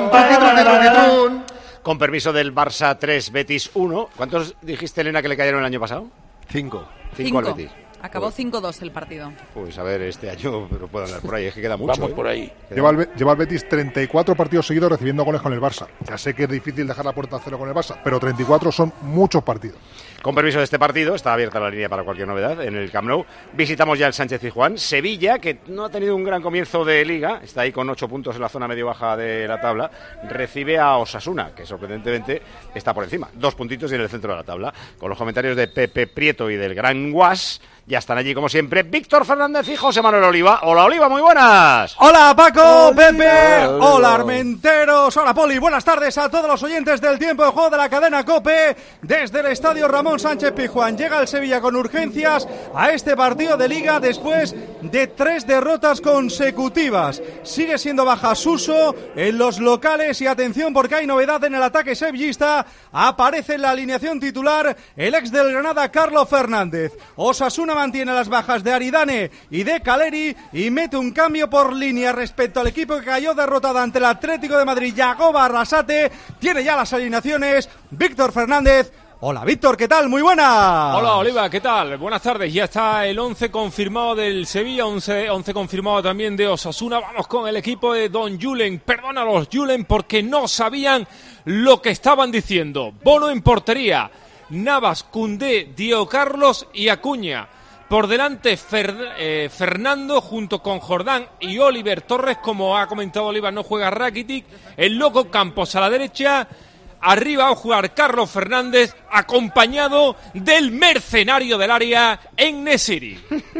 Con permiso del Barça tres, Betis uno. ¿Cuántos dijiste, Elena, que le cayeron el año pasado? Cinco. Cinco al Betis. Acabó cinco dos el partido. Pues a ver, este año pero puedo andar por ahí, es que queda mucho. Vamos ¿eh? por ahí. Lleva el, lleva el Betis treinta y cuatro partidos seguidos recibiendo goles con el Barça. Ya sé que es difícil dejar la puerta a cero con el Barça, pero treinta y cuatro son muchos partidos. Con permiso de este partido, está abierta la línea para cualquier novedad en el Camp Nou. Visitamos ya el Sánchez Pizjuán. Sevilla, que no ha tenido un gran comienzo de Liga, está ahí con ocho puntos en la zona medio-baja de la tabla, recibe a Osasuna, que sorprendentemente está por encima. Dos puntitos y en el centro de la tabla. Con los comentarios de Pepe Prieto y del Gran Guas, ya están allí, como siempre, Víctor Fernández y José Manuel Oliva. Hola, Oliva, muy buenas. Hola, Paco, Oliva, Pepe, hola, hola, Armenteros, hola, Poli. Buenas tardes a todos los oyentes del Tiempo de Juego de la cadena COPE. Desde el Estadio Ramón Sánchez Pizjuán llega el Sevilla con urgencias a este partido de Liga después de tres derrotas consecutivas. Sigue siendo baja Suso en los locales y atención porque hay novedad en el ataque sevillista. Aparece en la alineación titular el ex del Granada Carlos Fernández. Osasuna mantiene las bajas de Aridane y de Caleri y mete un cambio por línea respecto al equipo que cayó derrotado ante el Atlético de Madrid. Yagoba Arrasate tiene ya las alineaciones. Víctor Fernández. Hola Víctor, ¿qué tal? Muy buena. Hola Oliva, ¿qué tal? Buenas tardes, ya está el once confirmado del Sevilla, once, once confirmado también de Osasuna. Vamos con el equipo de Don Julen, perdónalos Julen porque no sabían lo que estaban diciendo. Bono en portería, Navas, Koundé, Diego Carlos y Acuña. Por delante Fer, eh, Fernando junto con Jordán y Oliver Torres, como ha comentado Oliva, no juega Rakitic. El loco Campos a la derecha. Arriba va a jugar Carlos Fernández, acompañado del mercenario del área, En-Nesyri.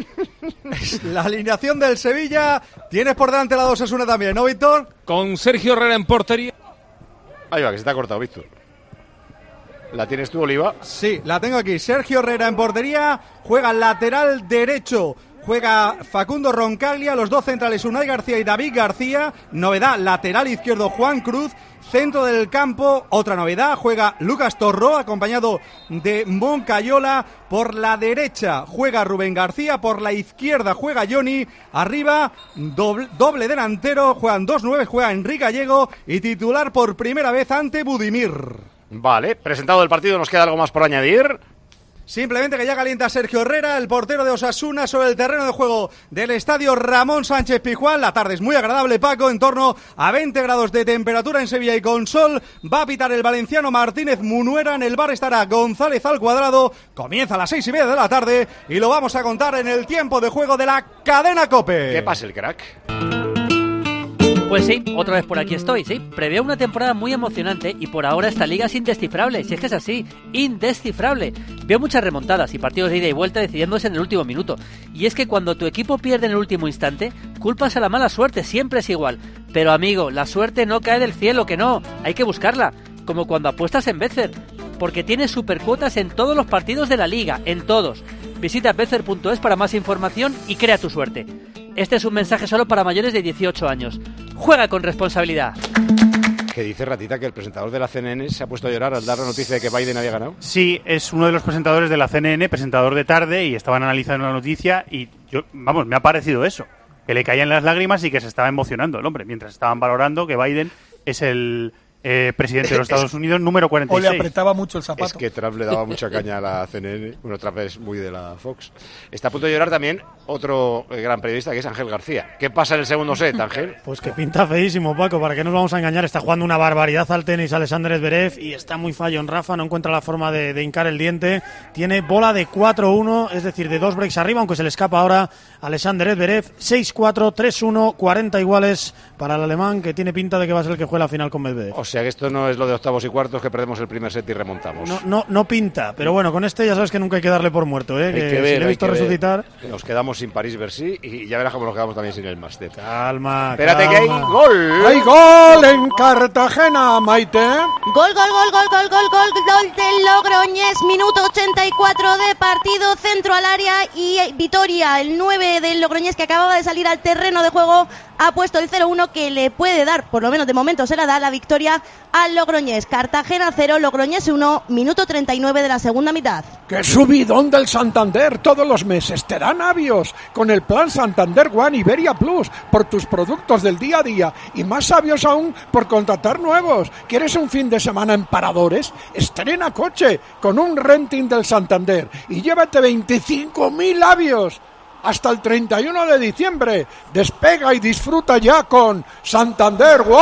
La alineación del Sevilla. Tienes por delante la dos Osasuna también, ¿no, Víctor? Con Sergio Herrera en portería. Ahí va, que se te ha cortado, Víctor. ¿La tienes tú, Oliva? Sí, la tengo aquí. Sergio Herrera en portería. Juega lateral derecho. Juega Facundo Roncaglia, los dos centrales Unai García y David García. Novedad, lateral izquierdo Juan Cruz. Centro del campo, otra novedad, juega Lucas Torró acompañado de Moncayola. Por la derecha juega Rubén García, por la izquierda juega Johnny. Arriba, doble, doble delantero, juegan dos nueve, juega Enrique Gallego y titular por primera vez ante Budimir. Vale, presentado el partido, ¿nos queda algo más por añadir? Simplemente que ya calienta Sergio Herrera, el portero de Osasuna, sobre el terreno de juego del estadio Ramón Sánchez Pizjuán. La tarde es muy agradable, Paco, en torno a veinte grados de temperatura en Sevilla y con sol. Va a pitar el valenciano Martínez Munuera, en el bar estará González al cuadrado. Comienza a las seis y media de la tarde y lo vamos a contar en el tiempo de juego de la cadena COPE. ¿Qué pasa, el crack? Pues sí, otra vez por aquí estoy, sí. Preveo una temporada muy emocionante y por ahora esta liga es indescifrable, si es que es así, indescifrable. Veo muchas remontadas y partidos de ida y vuelta decidiéndose en el último minuto. Y es que cuando tu equipo pierde en el último instante, culpas a la mala suerte, siempre es igual. Pero amigo, la suerte no cae del cielo, que no, hay que buscarla. Como cuando apuestas en Betfair, porque tienes supercuotas en todos los partidos de la liga, en todos. Visita betfair punto es para más información y crea tu suerte. Este es un mensaje solo para mayores de dieciocho años. Juega con responsabilidad. Que dice Ratita que el presentador de la C N N se ha puesto a llorar al dar la noticia de que Biden había ganado. Sí, es uno de los presentadores de la C N N, presentador de tarde, y estaban analizando la noticia y yo, vamos, me ha parecido eso, que le caían las lágrimas y que se estaba emocionando el hombre, mientras estaban valorando que Biden es el eh, presidente de los Estados Unidos número cuarenta y seis. O le apretaba mucho el zapato. Es que Trump le daba mucha caña a la C N N. Bueno, Trump es muy de la Fox. Está a punto de llorar también otro gran periodista, que es Ángel García. ¿Qué pasa en el segundo set, Ángel? Pues que pinta feísimo, Paco. ¿Para qué nos vamos a engañar? Está jugando una barbaridad al tenis Alexander Zverev y está muy fallo en Rafa. No encuentra la forma de, de hincar el diente. Tiene bola de cuatro uno, es decir, de dos breaks arriba, aunque se le escapa ahora Alexander Zverev. seis cuatro, tres uno, cuarenta iguales para el alemán, que tiene pinta de que va a ser el que juegue la final con Medvedev. O sea que esto no es lo de octavos y cuartos, que perdemos el primer set y remontamos. No, no, no pinta, pero bueno, con este ya sabes que nunca hay que darle por muerto, ¿eh? Hay que que ver, si le he visto resucitar. Ver. Nos quedamos sin París-Bercy y ya verás cómo nos quedamos también sin el Master. Calma, Espérate, calma. que hay gol. ¡Hay gol en Cartagena, Maite! Gol, gol, gol, gol, gol, gol, gol, gol del Logroñés, minuto ochenta y cuatro de partido, centro al área y Vitoria, el nueve del Logroñés, que acababa de salir al terreno de juego, ha puesto el cero uno que le puede dar, por lo menos de momento se la da, la victoria al Logroñés. Cartagena cero, Logroñés uno, minuto treinta y nueve de la segunda mitad. ¡Qué subidón del Santander! Todos los meses te dan avios con el plan Santander One Iberia Plus por tus productos del día a día y más sabios aún por contratar nuevos. ¿Quieres un fin de semana en Paradores? Estrena coche con un renting del Santander y llévate veinticinco mil avios. Hasta el treinta y uno de diciembre. Despega y disfruta ya con Santander One.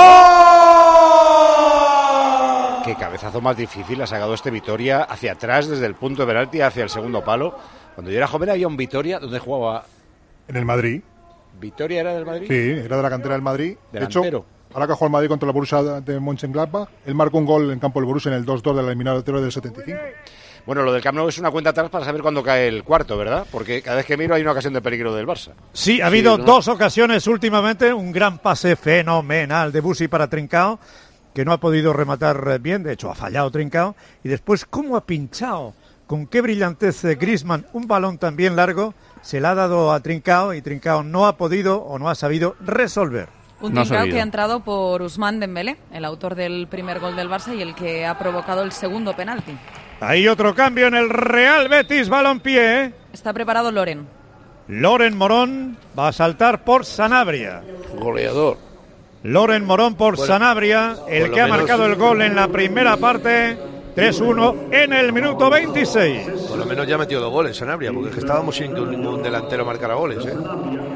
Qué cabezazo más difícil ha sacado este Vitoria hacia atrás, desde el punto de penalti hacia el segundo palo. Cuando yo era joven había un Vitoria donde jugaba... En el Madrid. ¿Vitoria era del Madrid? Sí, era de la cantera del Madrid. Delantero. De hecho, ahora que jugó el Madrid contra la Borussia de Mönchengladbach, él marcó un gol en campo del Borussia en el dos dos del eliminatorio del setenta y cinco. Bueno, lo del Camp Nou es una cuenta atrás para saber cuándo cae el cuarto, ¿verdad? Porque cada vez que miro hay una ocasión de peligro del Barça. Sí, ha habido sí, ¿no? dos ocasiones últimamente. Un gran pase fenomenal de Busi para Trincao, que no ha podido rematar bien, de hecho ha fallado Trincao. Y después, ¿cómo ha pinchado? Con qué brillantez Griezmann, un balón también largo, se la ha dado a Trincao y Trincao no ha podido o no ha sabido resolver. Un no Trincao que ha entrado por Ousmane Dembélé, el autor del primer gol del Barça y el que ha provocado el segundo penalti. Hay otro cambio en el Real Betis Balompié. Está preparado Loren. Loren Morón va a saltar por Sanabria. Goleador. Loren Morón por bueno, Sanabria, el que ha menos... marcado el gol en la primera parte. tres uno en el minuto veintiséis. Por lo menos ya ha metido dos goles Sanabria, porque es que estábamos sin que ningún delantero marcara goles, ¿eh?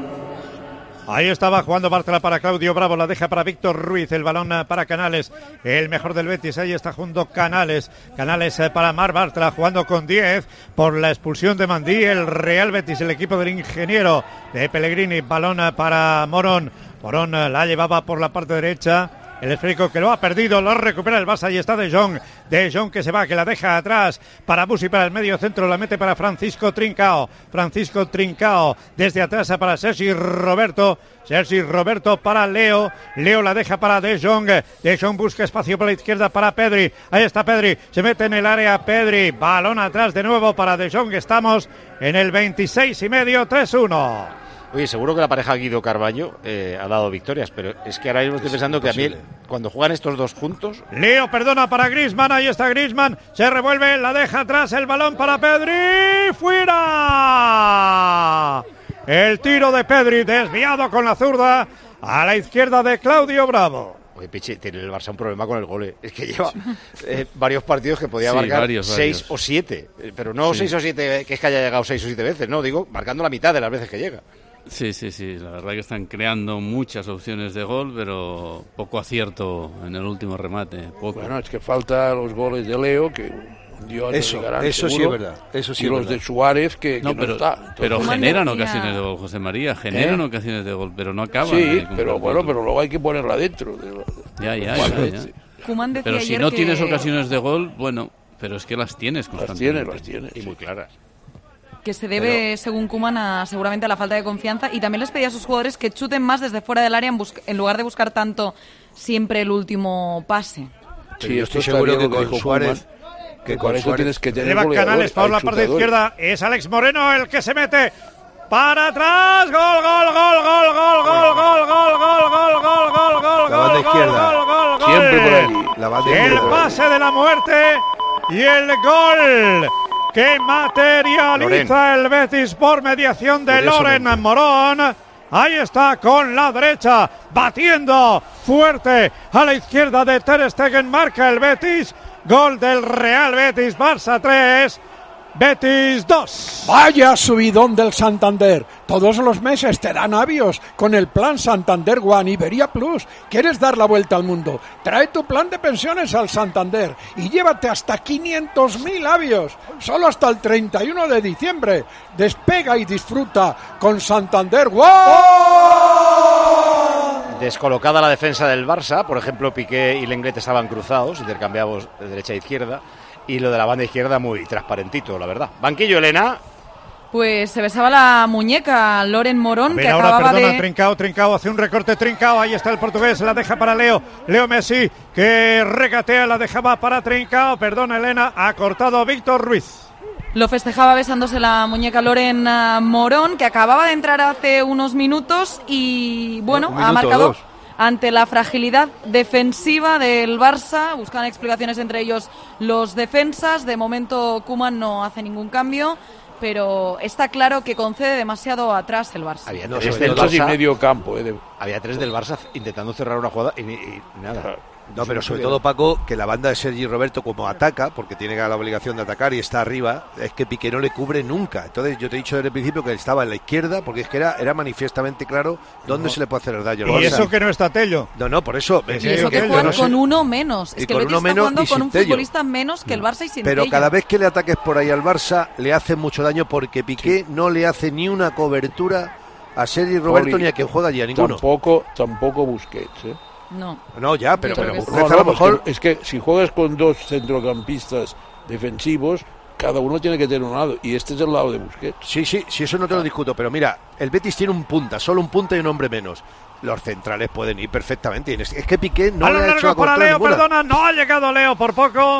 Ahí estaba jugando Bartra para Claudio Bravo, la deja para Víctor Ruiz, el balón para Canales, el mejor del Betis, ahí está jugando Canales, Canales para Mar Bartra, jugando con diez por la expulsión de Mandí, el Real Betis, el equipo del ingeniero de Pellegrini, balón para Morón, Morón la llevaba por la parte derecha, el esférico que lo ha perdido, lo recupera el Barça y está De Jong, De Jong que se va, que la deja atrás para Busi, para el medio centro, la mete para Francisco Trincao, Francisco Trincao desde atrás para Sergi Roberto, Sergi Roberto para Leo, Leo la deja para De Jong, De Jong busca espacio por la izquierda para Pedri, ahí está Pedri, se mete en el área Pedri, balón atrás de nuevo para De Jong, estamos en el veintiséis y medio, tres uno. Oye, seguro que la pareja Guido Carballo eh, ha dado victorias, pero es que ahora mismo estoy pensando que a mí, cuando juegan estos dos juntos... Leo, perdona, para Griezmann, ahí está Griezmann, se revuelve, la deja atrás, el balón para Pedri, ¡fuera! El tiro de Pedri, desviado con la zurda, a la izquierda de Claudio Bravo. Oye, Pichi, tiene el Barça un problema con el gol. Es que lleva eh, varios partidos que podía sí, marcar varios, seis varios. o siete, pero no sí. seis o siete, que es que haya llegado seis o siete veces, no, digo, marcando la mitad de las veces que llega. Sí, sí, sí, la verdad que están creando muchas opciones de gol, pero poco acierto en el último remate. Poco. Bueno, es que falta los goles de Leo, que Dios eso, llegarán, eso seguro, sí es verdad. Eso sí y es los verdad. de Suárez, que, no, que pero, no está. Entonces, pero generan decía... ocasiones de gol, José María, generan ¿Eh? ocasiones de gol, pero no acaban. Sí, pero bueno, pero luego hay que ponerla dentro. De la... Ya, ya, bueno, ya, ya. sí. Pero si no que... tienes ocasiones de gol, bueno, pero es que las tienes constantemente. Las tienes, las tienes. Y muy claras. Que se debe, pero... según Koeman, a, seguramente a la falta de confianza, y también les pedía a sus jugadores que chuten más desde fuera del área en, busca, en lugar de buscar tanto siempre el último pase. Sí, yo estoy seguro que con Suárez... Que con eso tienes que tener Lleva Canales por la parte izquierda, es Alex Moreno el que se mete para atrás, gol, gol, gol, gol, gol, gol, gol, gol, gol, gol, gol, gol, gol, la banda izquierda, gol, gol, gol, siempre por allí, la banda el izquierda. pase de la muerte y el gol que materializa el Betis por mediación de Loren Morón. Ahí está con la derecha, batiendo fuerte a la izquierda de Ter Stegen, marca el Betis. Gol del Real Betis, Barça tres, Betis dos. Vaya subidón del Santander. Todos los meses te dan avios con el plan Santander One Iberia Plus. ¿Quieres dar la vuelta al mundo? Trae tu plan de pensiones al Santander y llévate hasta quinientos mil avios. Solo hasta el treinta y uno de diciembre. Despega y disfruta con Santander One. Descolocada la defensa del Barça, por ejemplo, Piqué y Lenglet estaban cruzados, intercambiados de derecha a izquierda, y lo de la banda izquierda muy transparentito, la verdad. Banquillo, Elena. Pues se besaba la muñeca Loren Morón, que ahora, acababa perdona, de... Trincao, Trincao, hace un recorte, Trincao, ahí está el portugués, la deja para Leo, Leo Messi, que regatea, la dejaba para Trincao, perdona, Elena, ha cortado Víctor Ruiz. Lo festejaba besándose la muñeca Loren Morón, que acababa de entrar hace unos minutos y, bueno, minuto, ha marcado dos. ante la fragilidad defensiva del Barça. Buscan explicaciones entre ellos los defensas. De momento Koeman no hace ningún cambio, pero está claro que concede demasiado atrás el Barça. Había No, tres del del Barça, y medio campo. Eh, de... Había tres del Barça intentando cerrar una jugada y, y, y nada. No, pero sobre todo, Paco, que la banda de Sergi Roberto, como ataca, porque tiene la obligación de atacar y está arriba, es que Piqué no le cubre nunca. Entonces, yo te he dicho desde el principio que estaba en la izquierda, porque es que era, era manifiestamente claro dónde no. se le puede hacer el daño. Y eso que no está Tello. No, no, por eso. Y eso que juegan con uno menos. Es que el Betis está jugando con un futbolista menos que el Barça y sin Pero Tello. cada vez que le ataques por ahí al Barça, le hace mucho daño, porque Piqué sí. no le hace ni una cobertura a Sergi Roberto Oli, ni a quien juega allí, a ninguno. Tampoco, tampoco Busquets, ¿eh? No. No, ya, pero, pero no, Busquets no, a lo mejor... es que si juegas con dos centrocampistas defensivos, cada uno tiene que tener un lado, y este es el lado de Busquets. Sí, sí, sí, eso no te lo discuto, pero mira, el Betis tiene un punta, solo un punta y un hombre menos. Los centrales pueden ir perfectamente. Es que Piqué no a le ha largo hecho la para contra Leo, ninguna. perdona, no ha llegado Leo por poco.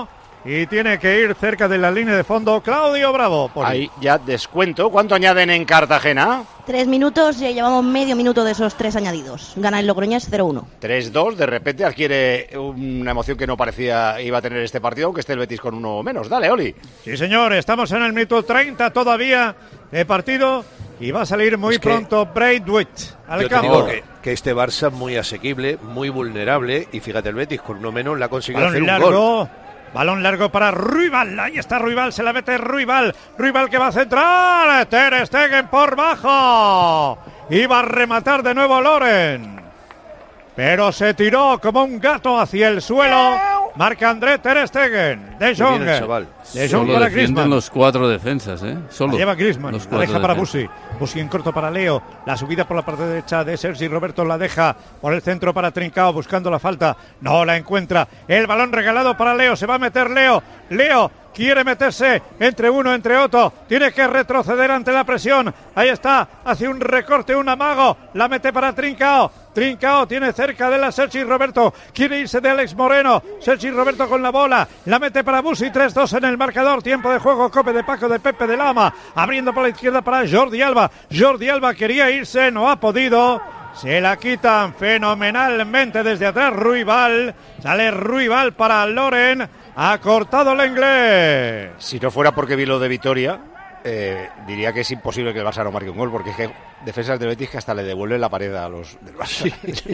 y tiene que ir cerca de la línea de fondo Claudio Bravo. Por ahí ya descuento. ¿Cuánto añaden en Cartagena? Tres minutos, ya llevamos medio minuto de esos tres añadidos. Gana el Logroñés cero uno. tres dos, de repente adquiere una emoción que no parecía iba a tener este partido, aunque esté el Betis con uno menos. Dale, Oli. Sí, señor, estamos en el minuto treinta todavía de partido y va a salir muy es que pronto Braithwaite al yo campo. Te digo que, que este Barça muy asequible, muy vulnerable, y fíjate, el Betis con uno menos le ha conseguido Balón hacer un largo. gol. Balón largo para Ruibal, ahí está Ruibal, se la mete Ruibal, Ruibal que va a centrar, Ter Stegen por bajo, iba a rematar de nuevo Loren, pero se tiró como un gato hacia el suelo, marca André Ter Stegen, De Jong, De Jong para Griezmann. Los cuatro defensas, ¿eh? Solo. La lleva Griezmann, Los la deja para defensas. Busi, Busi en corto para Leo, la subida por la parte derecha de Sergi Roberto, la deja por el centro para Trincao buscando la falta, no la encuentra, el balón regalado para Leo, se va a meter Leo, Leo quiere meterse entre uno, entre otro, tiene que retroceder ante la presión, ahí está, hace un recorte, un amago, la mete para Trincao, Trincao tiene cerca de la Sergi Roberto, quiere irse de Alex Moreno, Sergi Roberto con la bola, la mete para Busi, tres dos en el marcador, tiempo de juego, Cope de Paco de Pepe de Lama, abriendo por la izquierda para Jordi Alba, Jordi Alba quería irse, no ha podido, se la quitan fenomenalmente desde atrás Ruibal, sale Ruibal para Loren, ha cortado el inglés. Si no fuera porque vi lo de Vitoria, eh, diría que es imposible que el Barça no marque un gol, porque es que defensas del Betis que hasta le devuelven la pared a los del Barça.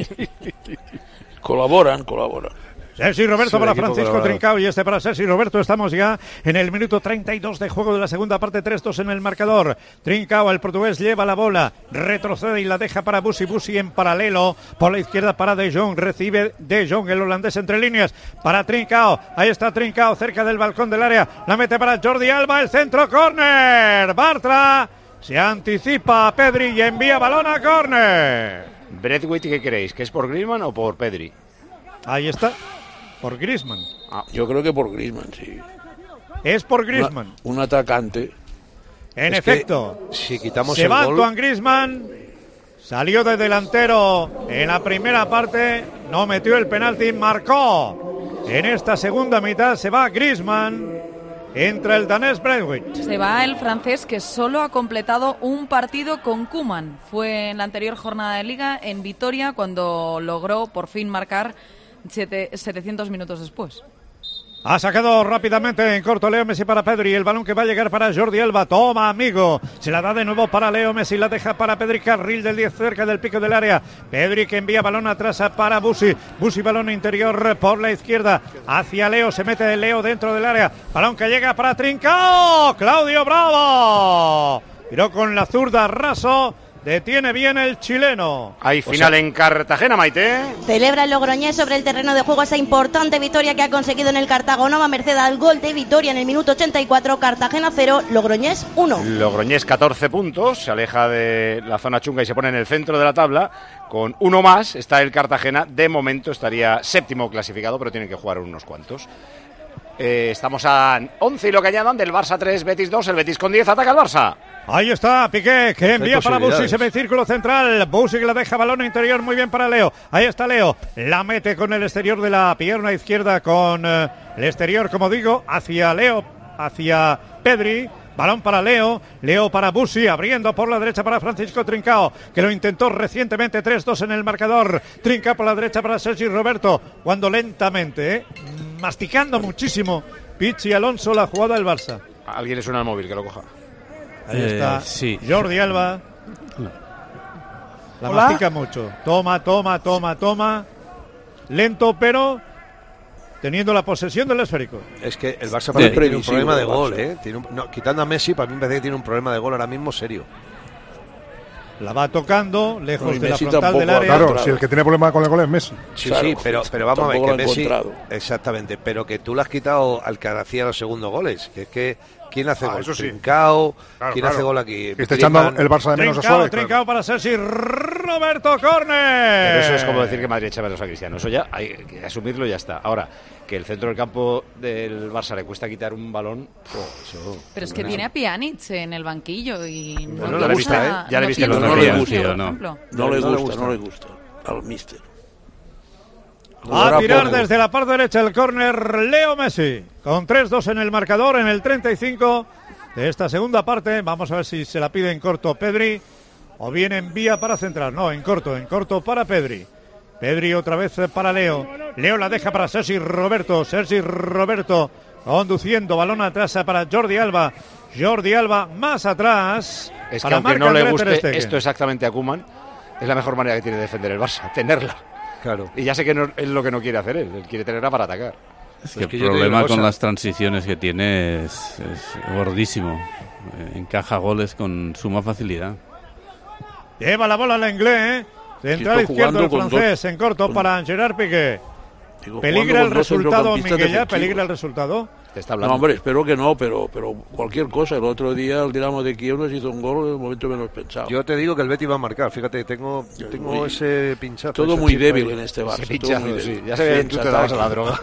Colaboran, colaboran. Sergi Roberto Sí, para el equipo Francisco colaborado. Trincao y este para Sergi Roberto. Estamos ya en el minuto treinta y dos de juego de la segunda parte, tres dos en el marcador. Trincao, el portugués, lleva la bola, retrocede y la deja para Busi, Busi en paralelo, por la izquierda para De Jong, recibe De Jong, el holandés entre líneas, para Trincao, ahí está Trincao, cerca del balcón del área, la mete para Jordi Alba, el centro, córner, Bartra, se anticipa a Pedri y envía balón a córner. Braithwaite, ¿qué queréis? ¿Que es por Griezmann o por Pedri? Ahí está. Por Griezmann. Ah, yo creo que por Griezmann, sí. Es por Griezmann. Una, un atacante. En Es efecto. que si quitamos se el va gol- Antoine Griezmann. Salió de delantero en la primera parte. No metió el penalti. Marcó. En esta segunda mitad se va Griezmann. Entra el danés Braithwaite. Se va el francés que solo ha completado un partido con Koeman. Fue en la anterior jornada de Liga en Vitoria cuando logró por fin marcar siete- setecientos minutos después. Ha sacado rápidamente en corto Leo Messi para Pedri. El balón que va a llegar para Jordi Alba. Toma, amigo. Se la da de nuevo para Leo Messi. La deja para Pedri, carril del diez cerca del pico del área. Pedri que envía balón atrás para Busi. Busi, balón interior por la izquierda. Hacia Leo. Se mete Leo dentro del área. Balón que llega para Trincao. Claudio Bravo. Tiró con la zurda raso. Detiene bien el chileno. Hay final en Cartagena, Maite. Celebra el Logroñés sobre el terreno de juego esa importante victoria que ha conseguido en el Cartagonova merced al gol de Vitoria en el minuto ochenta y cuatro. Cartagena cero, Logroñés uno. Logroñés catorce puntos, se aleja de la zona chunga y se pone en el centro de la tabla. Con uno más está el Cartagena. De momento estaría séptimo clasificado, pero tienen que jugar unos cuantos. Eh, estamos a once y lo que añadan del Barça tres, Betis dos. El Betis con diez ataca al Barça. Ahí está Piqué, que envía para Busi, posibilidades. se ve el círculo central, Busi que la deja balón interior, muy bien para Leo, ahí está Leo, la mete con el exterior de la pierna izquierda, con eh, el exterior, como digo, hacia Leo, hacia Pedri, balón para Leo, Leo para Busi, abriendo por la derecha para Francisco Trincao, que lo intentó recientemente, tres dos en el marcador, Trincao por la derecha para Sergi Roberto, cuando lentamente, eh, masticando muchísimo, Pichi Alonso la jugada del Barça. A alguien le suena el móvil, que lo coja. Ahí Eh, está sí. Jordi Alba. La Hola. mastica mucho. Toma, toma, toma, toma. Lento, pero teniendo la posesión del esférico. Es que el Barça Sí. para mí tiene un Previsible, problema de el gol, Barça. ¿eh? Tiene un- no, quitando a Messi, para mí me parece que tiene un problema de gol ahora mismo serio. La va tocando, lejos No, y de la Messi frontal tampoco del ha área. Claro, si el que tiene problema con el gol es Messi. Sí, Claro, sí, pero, pero vamos a ver tampoco que lo ha Messi... encontrado. Exactamente, pero que tú le has quitado al que hacía los segundos goles. Que es que, ¿quién hace Ah, gol? eso sí. Trincao, Claro, ¿quién claro. hace gol aquí? Que está echando Griezmann. el Barça de menos a Trincao, Suárez. Trincao para Sergi Roberto, córner. Pero eso es como decir que Madrid echa menos a Cristiano. Eso ya hay que asumirlo y ya está. Ahora, que el centro del campo del Barça le cuesta quitar un balón, oh, eso... Pero es que tiene a Pjanic en el banquillo y no Bueno, le ya le gusta- viste, ¿eh? Ya le no viste el tiene otro un día. buen Sí, por ¿o no? ejemplo. No, le No le gusta, gusta. no le gusta al míster. A tirar desde la parte derecha el córner Leo Messi, con tres dos en el marcador en el treinta y cinco de esta segunda parte. Vamos a ver si se la pide en corto Pedri o bien envía para centrar. No, en corto, en corto para Pedri. Pedri otra vez para Leo. Leo la deja para Sergi Roberto. Sergi Roberto conduciendo, balón atrás para Jordi Alba. Jordi Alba más atrás. Es que para aunque Marc no le André guste Ter Stegen. esto exactamente a Koeman, es la mejor manera que tiene de defender el Barça, tenerla. Claro. Y ya sé que no es lo que no quiere hacer él, él quiere tenerla para atacar. Es que el problema con las transiciones que tiene es, es gordísimo. Eh, encaja goles con suma facilidad. Lleva la bola al inglés, ¿eh? Central izquierdo el francés, dos, en corto con... para Gerard Piqué. Digo, ¿Peligra el resultado, Miguel? ¿Ya peligra el defensivos. resultado? Te está No, hombre, espero que no, pero, pero cualquier cosa. El otro día el Dinamo de Kiev nos hizo un gol en el momento menos pensado. Yo te digo que el Betis va a marcar, fíjate, tengo, tengo muy, ese pinchazo. Todo ese muy chip débil ahí. en este Barça. Ese pinchazo, todo sí. Ya se ve que tú te dabas a la droga.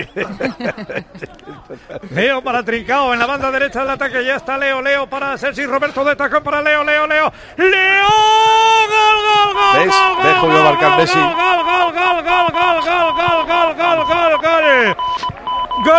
Leo para Trincao en la banda derecha del ataque. Ya está Leo, Leo para Sergi Roberto de tacón para Leo, Leo, Leo. ¡Leo! ¡Gol, gol, gol! ¿Ves? Dejo yo marcar Messi. ¡Gol, gol, gol, gol, gol, gol, gol, gol, gol, gol, gol! ¡Gol!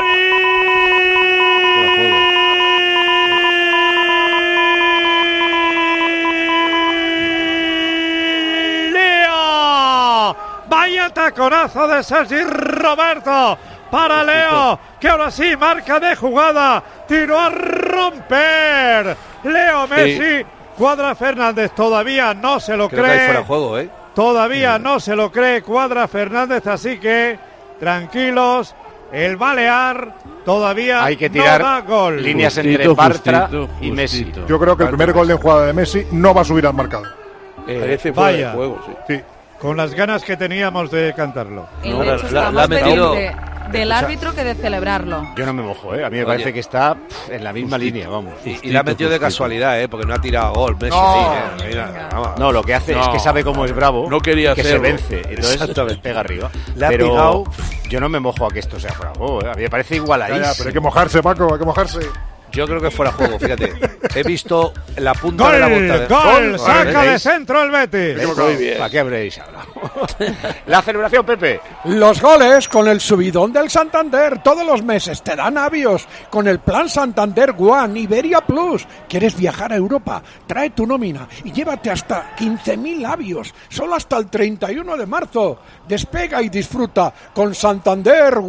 Vaya taconazo de Sergi Roberto para Leo, que ahora sí marca de jugada, tiró a romper. Leo Messi, sí. Cuadra Fernández todavía no se lo Creo cree. Que hay fuera de juego, ¿eh? Todavía no se lo cree Cuadra Fernández, así que tranquilos. El Balear todavía hay que tirar no da gol. Líneas Justito, entre Bartra justito, y Messi. justito. Yo creo que el primer gol de jugada de Messi no va a subir al marcador. Eh, Parece fuera vaya. de juego, sí. Sí. Con las ganas que teníamos de cantarlo. El No, hecho la- está la- más la ha metido- pendiente del árbitro que de celebrarlo. Yo no me mojo, ¿eh? A mí me Oye. parece que está pff, en la misma línea, vamos. Y, y la ha metido de casualidad, ¿eh? Porque no ha tirado gol Messi. No. Sí, eh, mira, vamos. No, lo que hace No. es que sabe cómo es bravo, No quería que hacerlo. se vence, entonces Exactamente. pega arriba. Le ha Pero pegado. yo no me mojo a que esto sea fuera de juego, ¿eh? A mí me parece Ya, igualadísimo. ya, pero hay que mojarse, Paco, hay que mojarse. Yo creo que fuera de juego, fíjate. He visto la punta Gol, de la bota de gol, saca de ¿Veis? centro el Betis. Muy bien. ¿Para qué habréis hablado? La celebración, Pepe. Los goles con el subidón del Santander. Todos los meses te dan avios con el plan Santander One Iberia Plus. ¿Quieres viajar a Europa? Trae tu nómina y llévate hasta quince mil avios. Solo hasta el treinta y uno de marzo. Despega y disfruta con Santander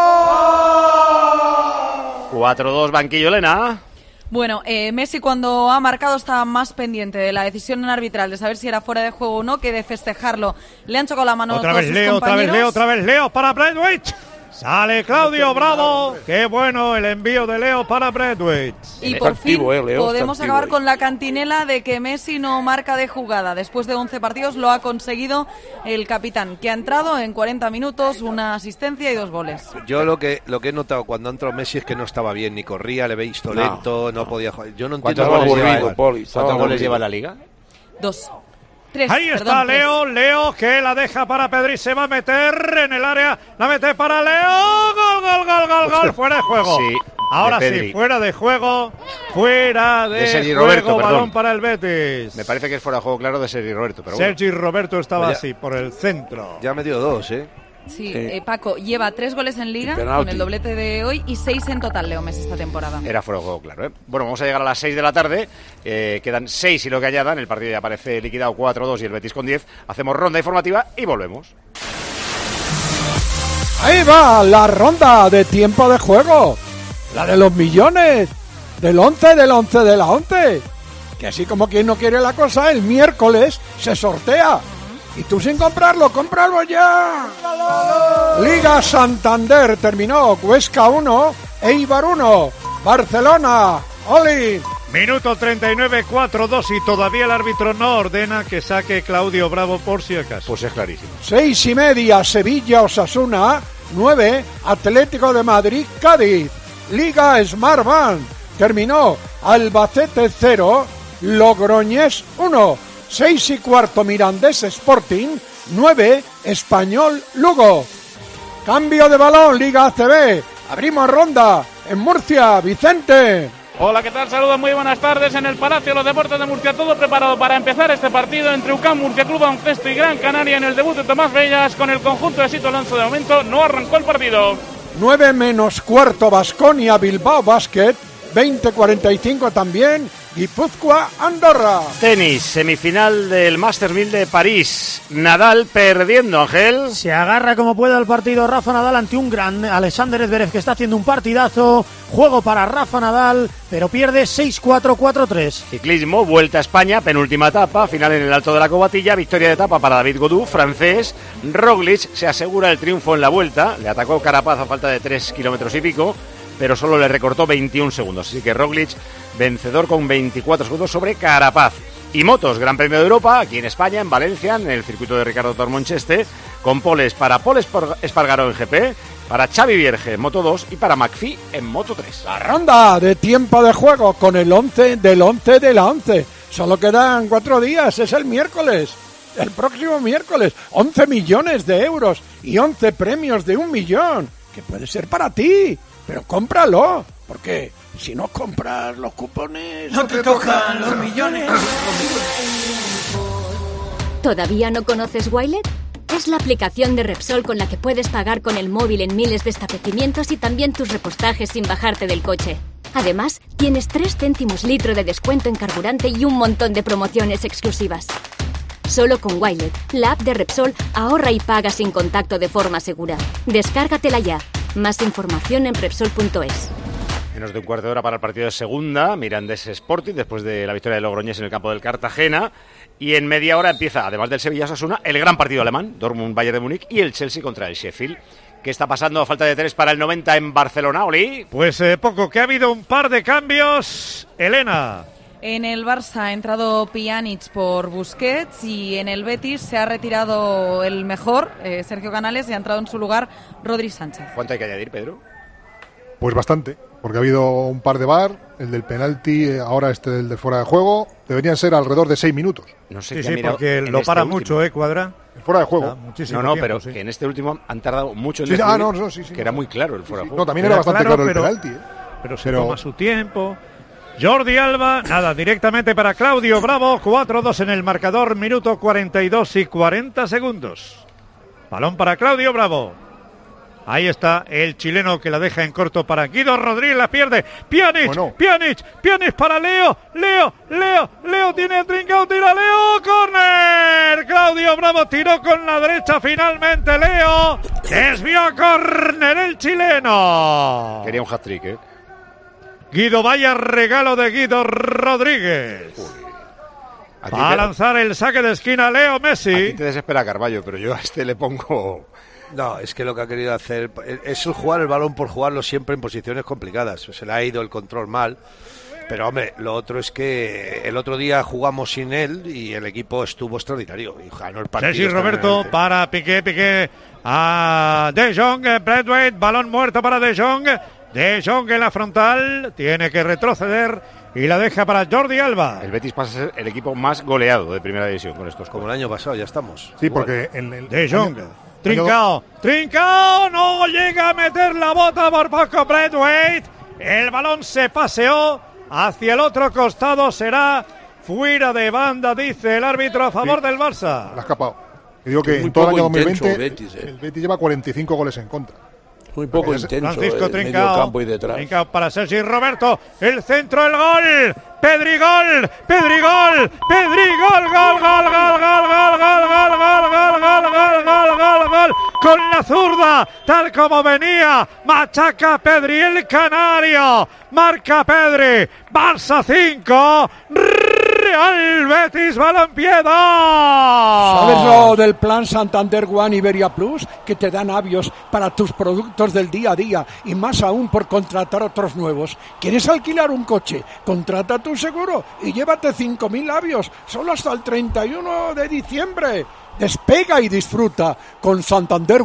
One. cuatro dos, banquillo, Elena. Bueno, eh, Messi cuando ha marcado estaba más pendiente de la decisión arbitral, de saber si era fuera de juego o no, que de festejarlo. Le han chocado la mano Otra todos vez sus Leo, otra vez compañeros. Leo, otra vez Leo para Bradwich. Sale Claudio Bravo. Qué bueno el envío de Leo para Bradwich. Y Está por activo, fin eh, Leo, podemos está activo acabar ahí. con la cantinela de que Messi no marca de jugada. Después de once partidos lo ha conseguido el capitán, que ha entrado en cuarenta minutos, una asistencia y dos goles. Yo lo que lo que he notado cuando ha entrado Messi es que no estaba bien, ni corría, le he visto No, lento, no, podía jugar. Yo no ¿Cuántos entiendo goles cómo lleva, lleva él? él. Poli, ¿Cuántos estaba goles aburrido. lleva la liga? Dos. Tres, Ahí perdón, está tres. Leo, Leo que la deja para Pedri, se va a meter en el área, la mete para Leo, gol, gol, gol, gol, gol, fuera de juego. Sí, Ahora de sí, Pedri. fuera de juego, fuera de, De Sergi juego, Roberto, balón perdón. para el Betis. Me parece que es fuera de juego claro de Sergi Roberto, pero bueno. Sergi Roberto estaba Oye, así, por el centro. Ya ha metido dos, ¿eh? Sí, Sí. eh, Paco lleva tres goles en Liga Y penalti. con el doblete de hoy y seis en total, Leo Messi, esta temporada. Era fuera de juego, claro. ¿eh? Bueno, vamos a llegar a las seis de la tarde. Eh, quedan seis y lo que añadan. El partido ya parece liquidado cuatro dos y el Betis con diez. Hacemos ronda informativa y volvemos. Ahí va la ronda de tiempo de juego. La de los millones. Del once, del once, de la once. Que así como quien no quiere la cosa, el miércoles se sortea. Y tú sin comprarlo, cómpralo ya. Liga Santander terminó. Huesca uno, Eibar uno, Barcelona, Oli. Minuto treinta y nueve, cuatro dos y todavía el árbitro no ordena que saque Claudio Bravo por si acaso. Pues es clarísimo. Seis y media, Sevilla, Osasuna. Nueve, Atlético de Madrid, Cádiz. Liga Smartbank. Terminó Albacete cero, Logroñés uno. Seis y cuarto, Mirandés Sporting. Nueve, Español Lugo. Cambio de balón, Liga A C B. Abrimos ronda en Murcia, Vicente. Hola, ¿qué tal? Saludos, muy buenas tardes en el Palacio de los Deportes de Murcia. Todo preparado para empezar este partido entre U C A M Murcia Club Baloncesto y Gran Canaria en el debut de Tomás Bellas con el conjunto de Sito Alonso. De momento no arrancó el partido. nueve menos cuarto Baskonia Bilbao Basket, veinte cuarenta y cinco también Guipúzcoa Andorra. Tenis, semifinal del Masters mil de París. Nadal perdiendo, Ángel. Se agarra como puede al partido Rafa Nadal ante un gran Alexander Zverev que está haciendo un partidazo. Juego para Rafa Nadal, pero pierde seis cuatro, cuatro tres. Ciclismo, Vuelta a España, penúltima etapa, final en el Alto de la Cobatilla, victoria de etapa para David Godú, francés. Roglic se asegura el triunfo en la Vuelta, le atacó Carapaz a falta de tres kilómetros y pico, pero solo le recortó veintiún segundos, así que Roglic vencedor con veinticuatro segundos sobre Carapaz. Y motos, Gran Premio de Europa, aquí en España, en Valencia, en el circuito de Ricardo Tormoncheste, con poles para Pol Espargaró en G P, para Xavi Vierge en Moto dos y para McPhee en Moto tres. La ronda de tiempo de juego con el once del once de la once. Solo quedan cuatro días, es el miércoles. El próximo miércoles, once millones de euros y once premios de un millón, que puede ser para ti, pero cómpralo, porque si no compras los cupones no te tocan los millones. ¿Todavía no conoces Wilet? Es la aplicación de Repsol con la que puedes pagar con el móvil en miles de establecimientos y también tus repostajes sin bajarte del coche. Además, tienes tres céntimos litro de descuento en carburante y un montón de promociones exclusivas. Solo con Wilet, la app de Repsol, ahorra y paga sin contacto de forma segura. Descárgatela ya. Más información en Repsol punto es. Menos de un cuarto de hora para el partido de segunda, Mirandés Sporting, después de la victoria de Logroñés en el campo del Cartagena. Y en media hora empieza, además del Sevilla-Osasuna, el gran partido alemán, Dortmund-Bayern de Múnich, y el Chelsea contra el Sheffield. ¿Qué está pasando a falta de tres para el noventa en Barcelona, Oli? Pues eh, poco, que ha habido un par de cambios. Elena. En el Barça ha entrado Pjanic por Busquets y en el Betis se ha retirado el mejor, eh, Sergio Canales, y ha entrado en su lugar Rodri Sánchez. ¿Cuánto hay que añadir, Pedro? Pues bastante, porque ha habido un par de V A R, el del penalti, ahora este del de fuera de juego, deberían ser alrededor de seis minutos. No sé sí, qué sí, ha mirado porque lo este para último. mucho, ¿eh, Cuadra? El fuera de juego. Ah, muchísimo no, no, tiempo, pero sí. que en este último han tardado mucho en Sí, sí, decidir, ah, no, no, sí, sí, que era no. muy claro el fuera de juego. No, también era, era bastante claro, claro pero, el penalti. ¿eh? Pero se Pero... toma su tiempo. Jordi Alba, nada, directamente para Claudio Bravo, cuatro dos en el marcador, minuto cuarenta y dos y cuarenta segundos. Balón para Claudio Bravo. Ahí está el chileno que la deja en corto para Guido Rodríguez, la pierde. Pjanic, bueno. Pjanic, Pjanic para Leo, Leo, Leo, Leo tiene trincado, tira Leo, córner. Claudio Bravo tiró con la derecha finalmente, Leo. Desvió a córner el chileno. Quería un hat-trick, ¿eh? Guido, vaya regalo de Guido Rodríguez. Va a lanzar el saque de esquina Leo Messi. A ti te desespera Carballo, pero yo a este le pongo... No, es que lo que ha querido hacer es jugar el balón por jugarlo siempre en posiciones complicadas. Se le ha ido el control mal. Pero, hombre, lo otro es que el otro día jugamos sin él y el equipo estuvo extraordinario. Y ganó el partido. Ceci Roberto para Piqué, Piqué a De Jong, Braithwaite, balón muerto para De Jong. De Jong en la frontal, tiene que retroceder y la deja para Jordi Alba. El Betis pasa a ser el equipo más goleado de primera división con estos. Como el año pasado, ya estamos. Sí, porque en el... De Jong, Trincao, Trincao, no llega a meter la bota por poco Braithwaite. El balón se paseó hacia el otro costado, será fuera de banda, dice el árbitro a favor sí, del Barça. La ha escapado. Y digo que en todo el año dos mil veinte el Betis, eh. el Betis lleva cuarenta y cinco goles en contra. Muy poco es intenso, Francisco eh, Trincao, medio campo y detrás. Trincao para Sergi Roberto, el centro, el gol, Pedrigol, Pedrigol, Pedrigol, gol, gol, gol, gol, gol, gol, gol, gol, gol, gol, gol, gol, gol, gol, con la zurda, tal como venía, machaca Pedri, el canario, marca Pedri, Barça cinco, Real Betis Balompié. ¿Sabes lo del plan Santander One Iberia Plus? Que te dan avios para tus productos del día a día y más aún por contratar otros nuevos. ¿Quieres alquilar un coche? Contrata tu seguro y llévate cinco mil avios solo hasta el treinta y uno de diciembre. Despega y disfruta con Santander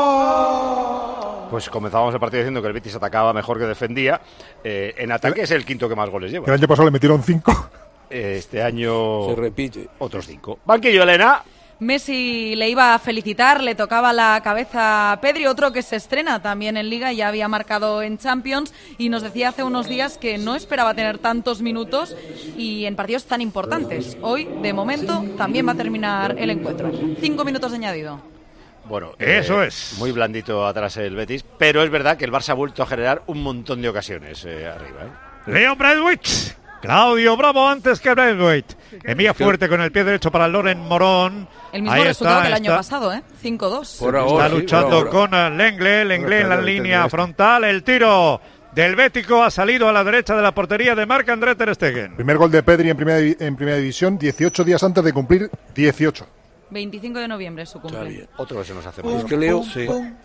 One. Pues comenzábamos el partido diciendo que el Betis atacaba mejor que defendía. Eh, en ataque es el quinto que más goles lleva. El año pasado le metieron cinco. Este año se repite. Otros cinco. Banquillo, Elena. Messi le iba a felicitar, le tocaba la cabeza a Pedri, otro que se estrena también en Liga, ya había marcado en Champions y nos decía hace unos días que no esperaba tener tantos minutos y en partidos tan importantes. Hoy, de momento, también va a terminar el encuentro. Cinco minutos de añadido. Bueno, eso eh, es. Muy blandito atrás el Betis, pero es verdad que el Barça ha vuelto a generar un montón de ocasiones eh, arriba. ¿eh? Leo Braithwaite. Claudio Bravo antes que Braithwaite. Envía fuerte con el pie derecho para Loren Morón. El mismo Ahí resultado está, que el año está. pasado, ¿eh? cinco dos. Por ahora, está luchando sí, con Lenglet. Lenglet en la línea frontal. El tiro del Bético ha salido a la derecha de la portería de Marc-André ter Stegen. Primer gol de Pedri en primera, en primera división, dieciocho días antes de cumplir dieciocho. veinticinco de noviembre su cumple. Otro que se nos hace Es mal. que Leo sí.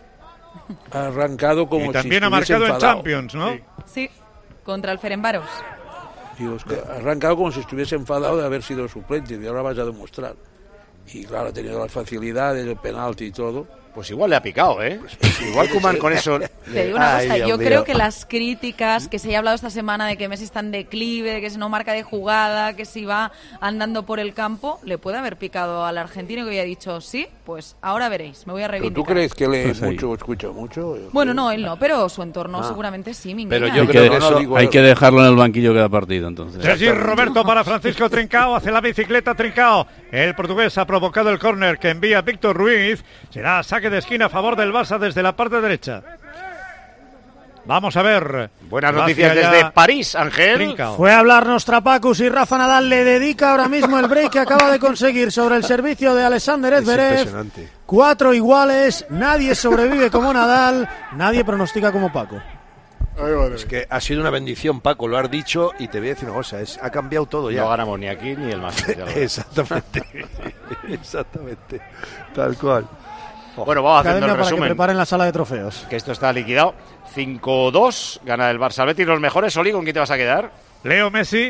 ha arrancado como Y si también ha estuviese marcado en enfadado. Champions, ¿no? Sí, sí, contra el Ferencváros. Digo, es que ha arrancado como si estuviese enfadado de haber sido suplente y ahora vas a demostrar. Y claro, ha tenido las facilidades, el penalti y todo. Pues igual le ha picado, ¿eh? Igual Koeman con eso... Te digo una Ay, cosa, Dios yo mío. creo que las críticas que se haya hablado esta semana de que Messi está en declive, de que si no marca de jugada, que si va andando por el campo, le puede haber picado al argentino que había dicho, sí, pues ahora veréis, me voy a ¿Pero reivindicar. tú crees que lee Pues ahí. mucho o escucha mucho? Bueno, no, él no, pero su entorno Ah. seguramente sí, me Pero engaña. yo Hay, creo que, que eso- digo- hay que dejarlo en el banquillo cada partido, entonces. Sergi Roberto para Francisco Trincao, hace la bicicleta Trincao. El portugués ha provocado el córner que envía Víctor Ruiz. Será saque de esquina a favor del Barça desde la parte derecha. Vamos a ver. Buenas Va noticias hacia desde allá París, Ángel. Trincao. Fue a hablarnos Trapacus y Rafa Nadal le dedica ahora mismo el break que acaba de conseguir sobre el servicio de Alexander Zverev. impresionante. Cuatro iguales, nadie sobrevive como Nadal, nadie pronostica como Paco. Es que ha sido una bendición, Paco, lo has dicho y te voy a decir una cosa, es, ha cambiado todo ya. No ganamos ni aquí ni el Máster. ya lo ves. Exactamente, exactamente, tal cual. Bueno, vamos haciendo Academia el para que resumen. preparen la sala de trofeos. Que esto está liquidado. cinco dos, gana el Barça al Betis. Los mejores, Oli, ¿con quién te vas a quedar? Leo Messi.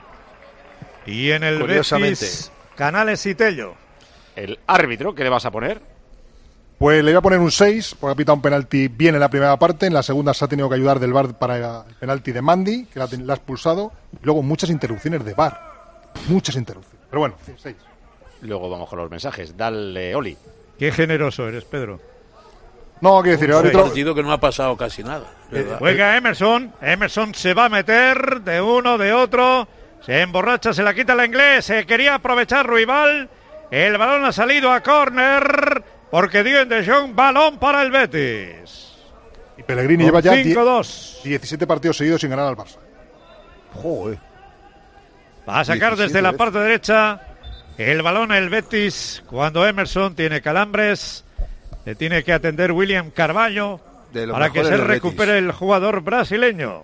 Y en el Curiosamente. Betis, Canales y Tello. El árbitro, ¿qué le vas a poner? Pues le voy a poner un seis, porque ha pitado un penalti bien en la primera parte. En la segunda se ha tenido que ayudar del V A R para el penalti de Mandy, que la, la ha expulsado. Y luego muchas interrupciones de V A R. Muchas interrupciones. Pero bueno, seis. Luego vamos con los mensajes. Dale, Oli. Qué generoso eres, Pedro. No, quiero decir, el Un árbitro... partido que no ha pasado casi nada. ¿verdad? Juega Emerson. Emerson se va a meter de uno, de otro. Se emborracha, se la quita la inglés. Se quería aprovechar Ruibal. El balón ha salido a córner. Porque Diego de Jong, balón para el Betis. Y Pellegrini Con lleva ya die- cinco dos. diecisiete partidos seguidos sin ganar al Barça. Joder. Va a sacar diecisiete desde la veces. parte derecha el balón el Betis cuando Emerson tiene calambres. Le tiene que atender William Carvalho De lo para que mejor se en el recupere Betis. el jugador brasileño.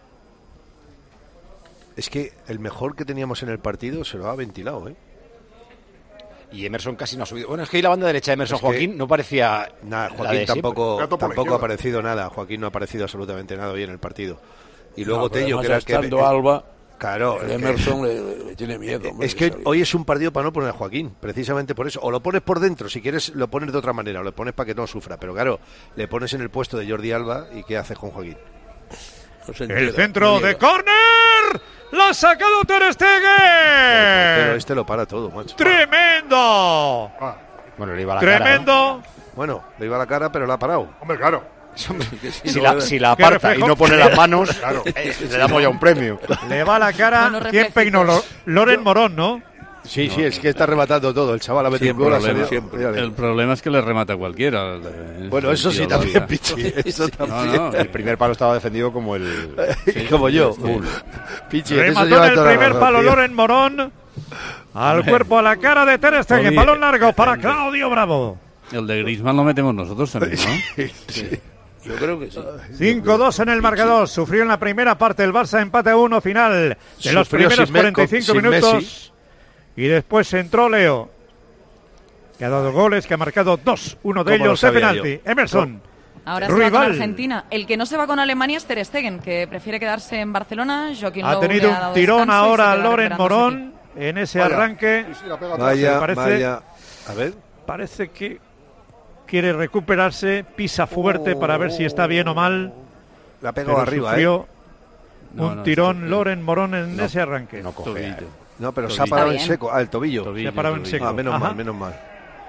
Es que el mejor que teníamos en el partido se lo ha ventilado, ¿eh? Y Emerson casi no ha subido. Bueno, es que ahí la banda derecha de Emerson Es que- Joaquín no parecía Nada, la Joaquín de tampoco, Gato por la tampoco ha izquierda. aparecido nada. Joaquín no ha aparecido absolutamente nada hoy en el partido. Y luego No, pero Tello, además que era el que... estando Alba, Claro, el es que- Emerson le, le- le tiene miedo. hombre, Es de que salir. hoy es un partido para no poner a Joaquín, precisamente por eso. O lo pones por dentro, si quieres lo pones de otra manera, o lo pones para que no sufra. Pero claro, le pones en el puesto de Jordi Alba y ¿qué haces con Joaquín? No se El entera, centro no de llega. córner. ¡Lo ha sacado Ter Pero Stegen! este lo para todo, macho. ¡Tremendo! Bueno, le iba a la cara, ¿no? ¡Tremendo! Bueno, le iba a la cara, pero lo ha parado. Hombre, claro. Si la, si la Qué aparta y reflejo. no pone las manos, Claro. eh, le damos ya un premio. Le va a la cara. Buenos ¿Quién peinó? Lo- reflejitos. Loren Morón, ¿no? Sí, sí, es que está rematando todo. El chaval ha metido Siempre un gol, ha problema. salido- Siempre. Mírale. El problema es que le remata a cualquiera. el- Bueno, eso sí el tío también, Loria. Pichi. Eso No, también. no, El primer palo estaba defendido como el... Como yo. Pichi, en eso Remató lleva en el toda la primer razón, palo tío. Loren Morón. Al cuerpo, a la cara de Ter Stegen. Tony, Balón largo para depende. Claudio Bravo. El de Griezmann lo metemos nosotros también, ¿no? Sí. Yo creo que sí. cinco dos en el marcador. Sufrió en la primera parte el Barça, empate a uno final de los Sufrió primeros sin Me- cuarenta y cinco sin minutos. Messi. Y después entró Leo, que ha dado goles, que ha marcado dos. Uno de ¿Cómo lo ellos de sabía penalti. yo? Emerson. Ahora se va con Ruibal. Argentina. El que no se va con Alemania es Ter Stegen, que prefiere quedarse en Barcelona. Joaquín Ha Low tenido le ha un dado tirón descanso y se ahora queda Loren recuperándose aquí. Morón en ese Vaya. arranque. Sí, sí, la pega atrás. Vaya, parece- vaya. A ver. Parece que quiere recuperarse, pisa fuerte para ver si está bien o mal. La ha pegado Pero arriba, sufrió ¿eh? No, un no, tirón esto- Loren Morón en No, ese arranque. No coge. Tobillo. No, pero se Tobillo. ha parado en Está bien. seco. Ah, el tobillo. Tobillo, Se ha parado en tobillo. seco. Ah, menos Ajá. mal, menos mal.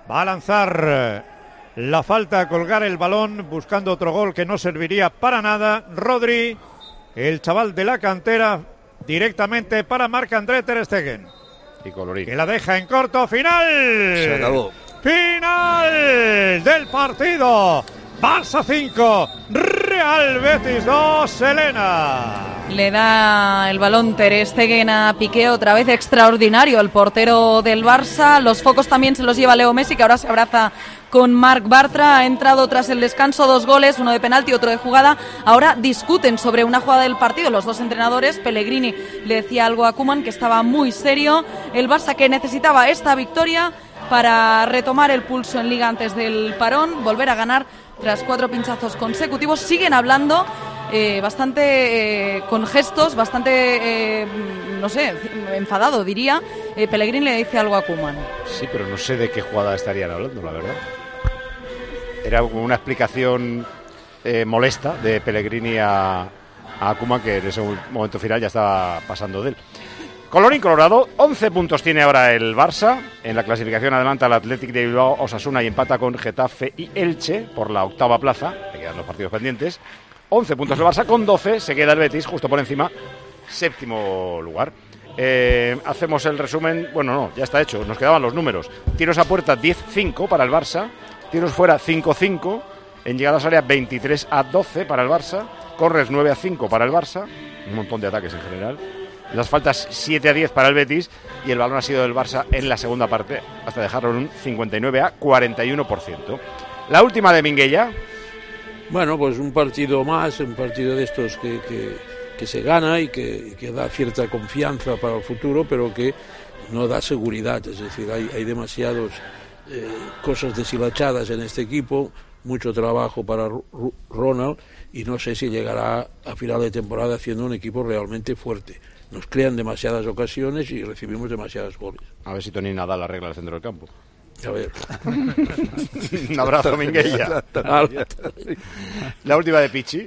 Va a lanzar la falta, a colgar el balón, buscando otro gol que no serviría para nada. Rodri, el chaval de la cantera, directamente para Marc-André ter Stegen. Y Colorín. Que la deja en corto. Final. Se acabó. Final del partido. Barça cinco, Real Betis dos, Elena. Le da el balón ter Stegen a Piqué, otra vez extraordinario el portero del Barça. Los focos también se los lleva Leo Messi, que ahora se abraza con Marc Bartra. Ha entrado tras el descanso, dos goles, uno de penalti, otro de jugada. Ahora discuten sobre una jugada del partido los dos entrenadores. Pellegrini le decía algo a Koeman, que estaba muy serio. El Barça, que necesitaba esta victoria para retomar el pulso en Liga antes del parón, volver a ganar tras cuatro pinchazos consecutivos. Siguen hablando eh, bastante eh, con gestos, bastante, eh, no sé, enfadado diría. Eh, Pellegrini le dice algo a Koeman. Sí, pero no sé de qué jugada estarían hablando, la verdad. Era una explicación eh, molesta de Pellegrini a, a Koeman, que en ese momento final ya estaba pasando de él. Colorín colorado, once puntos tiene ahora el Barça. En la clasificación adelanta el Athletic de Bilbao, Osasuna y empata con Getafe y Elche por la octava plaza. Le quedan los partidos pendientes. once puntos el Barça, con doce se queda el Betis justo por encima, séptimo lugar. Eh, hacemos el resumen. Bueno, no, ya está hecho, nos quedaban los números. Tiros a puerta diez cinco para el Barça, tiros fuera cinco cinco, en llegadas a área veintitrés a doce para el Barça, corres nueve a cinco para el Barça, un montón de ataques en general. Las faltas siete a diez para el Betis, y el balón ha sido del Barça en la segunda parte, hasta dejarlo en un cincuenta y nueve a cuarenta y uno por ciento. La última de Minguella. Bueno, pues un partido más, un partido de estos que, que, que se gana y que, que da cierta confianza para el futuro, pero que no da seguridad. Es decir, hay, hay demasiadas eh, cosas deshilachadas en este equipo, mucho trabajo para R- Ronald, y no sé si llegará a final de temporada haciendo un equipo realmente fuerte. Nos crean demasiadas ocasiones y recibimos demasiados goles. A ver si Tony Nadal arregla el centro del campo. A ver. Un abrazo, Minguella. La última de Pichi.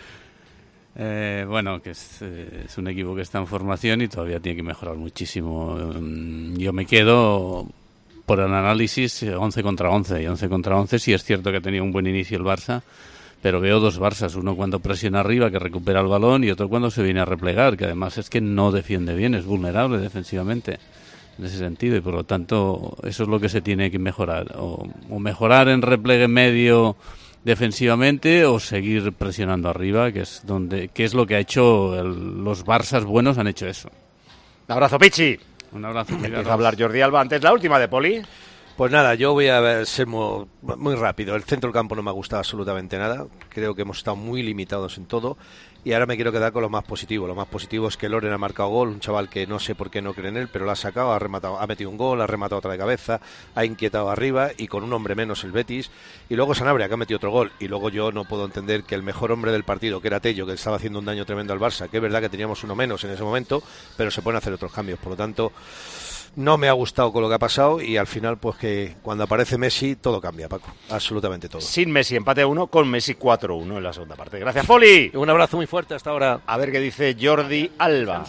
Eh, bueno, que es, eh, es un equipo que está en formación y todavía tiene que mejorar muchísimo. Yo me quedo por el análisis once contra once. Y once contra once sí es cierto que ha tenido un buen inicio el Barça, pero veo dos Barças, uno cuando presiona arriba, que recupera el balón, y otro cuando se viene a replegar, que además es que no defiende bien, es vulnerable defensivamente en ese sentido, y por lo tanto eso es lo que se tiene que mejorar, o, o mejorar en repliegue medio defensivamente, o seguir presionando arriba, que es donde que es lo que ha hecho el, los Barças buenos han hecho eso. Un abrazo, Pichi. Un abrazo. Empieza a hablar Jordi Alba. Antes la última de Poli. Pues nada, yo voy a ser muy, muy rápido. El centro del campo no me ha gustado absolutamente nada. Creo que hemos estado muy limitados en todo. Y ahora me quiero quedar con lo más positivo. Lo más positivo es que Loren ha marcado gol. Un chaval que no sé por qué no cree en él, pero lo ha sacado, ha rematado, ha metido un gol, ha rematado otra de cabeza, ha inquietado arriba, y con un hombre menos el Betis. Y luego Sanabria, que ha metido otro gol. Y luego yo no puedo entender que el mejor hombre del partido, que era Tello, que estaba haciendo un daño tremendo al Barça, que es verdad que teníamos uno menos en ese momento, pero se pueden hacer otros cambios. Por lo tanto, no me ha gustado con lo que ha pasado, y al final, pues que cuando aparece Messi, todo cambia, Paco. Absolutamente todo. Sin Messi, empate a uno, con Messi cuatro uno en la segunda parte. Gracias, Poli. Un abrazo muy fuerte hasta ahora. A ver qué dice Jordi Alba.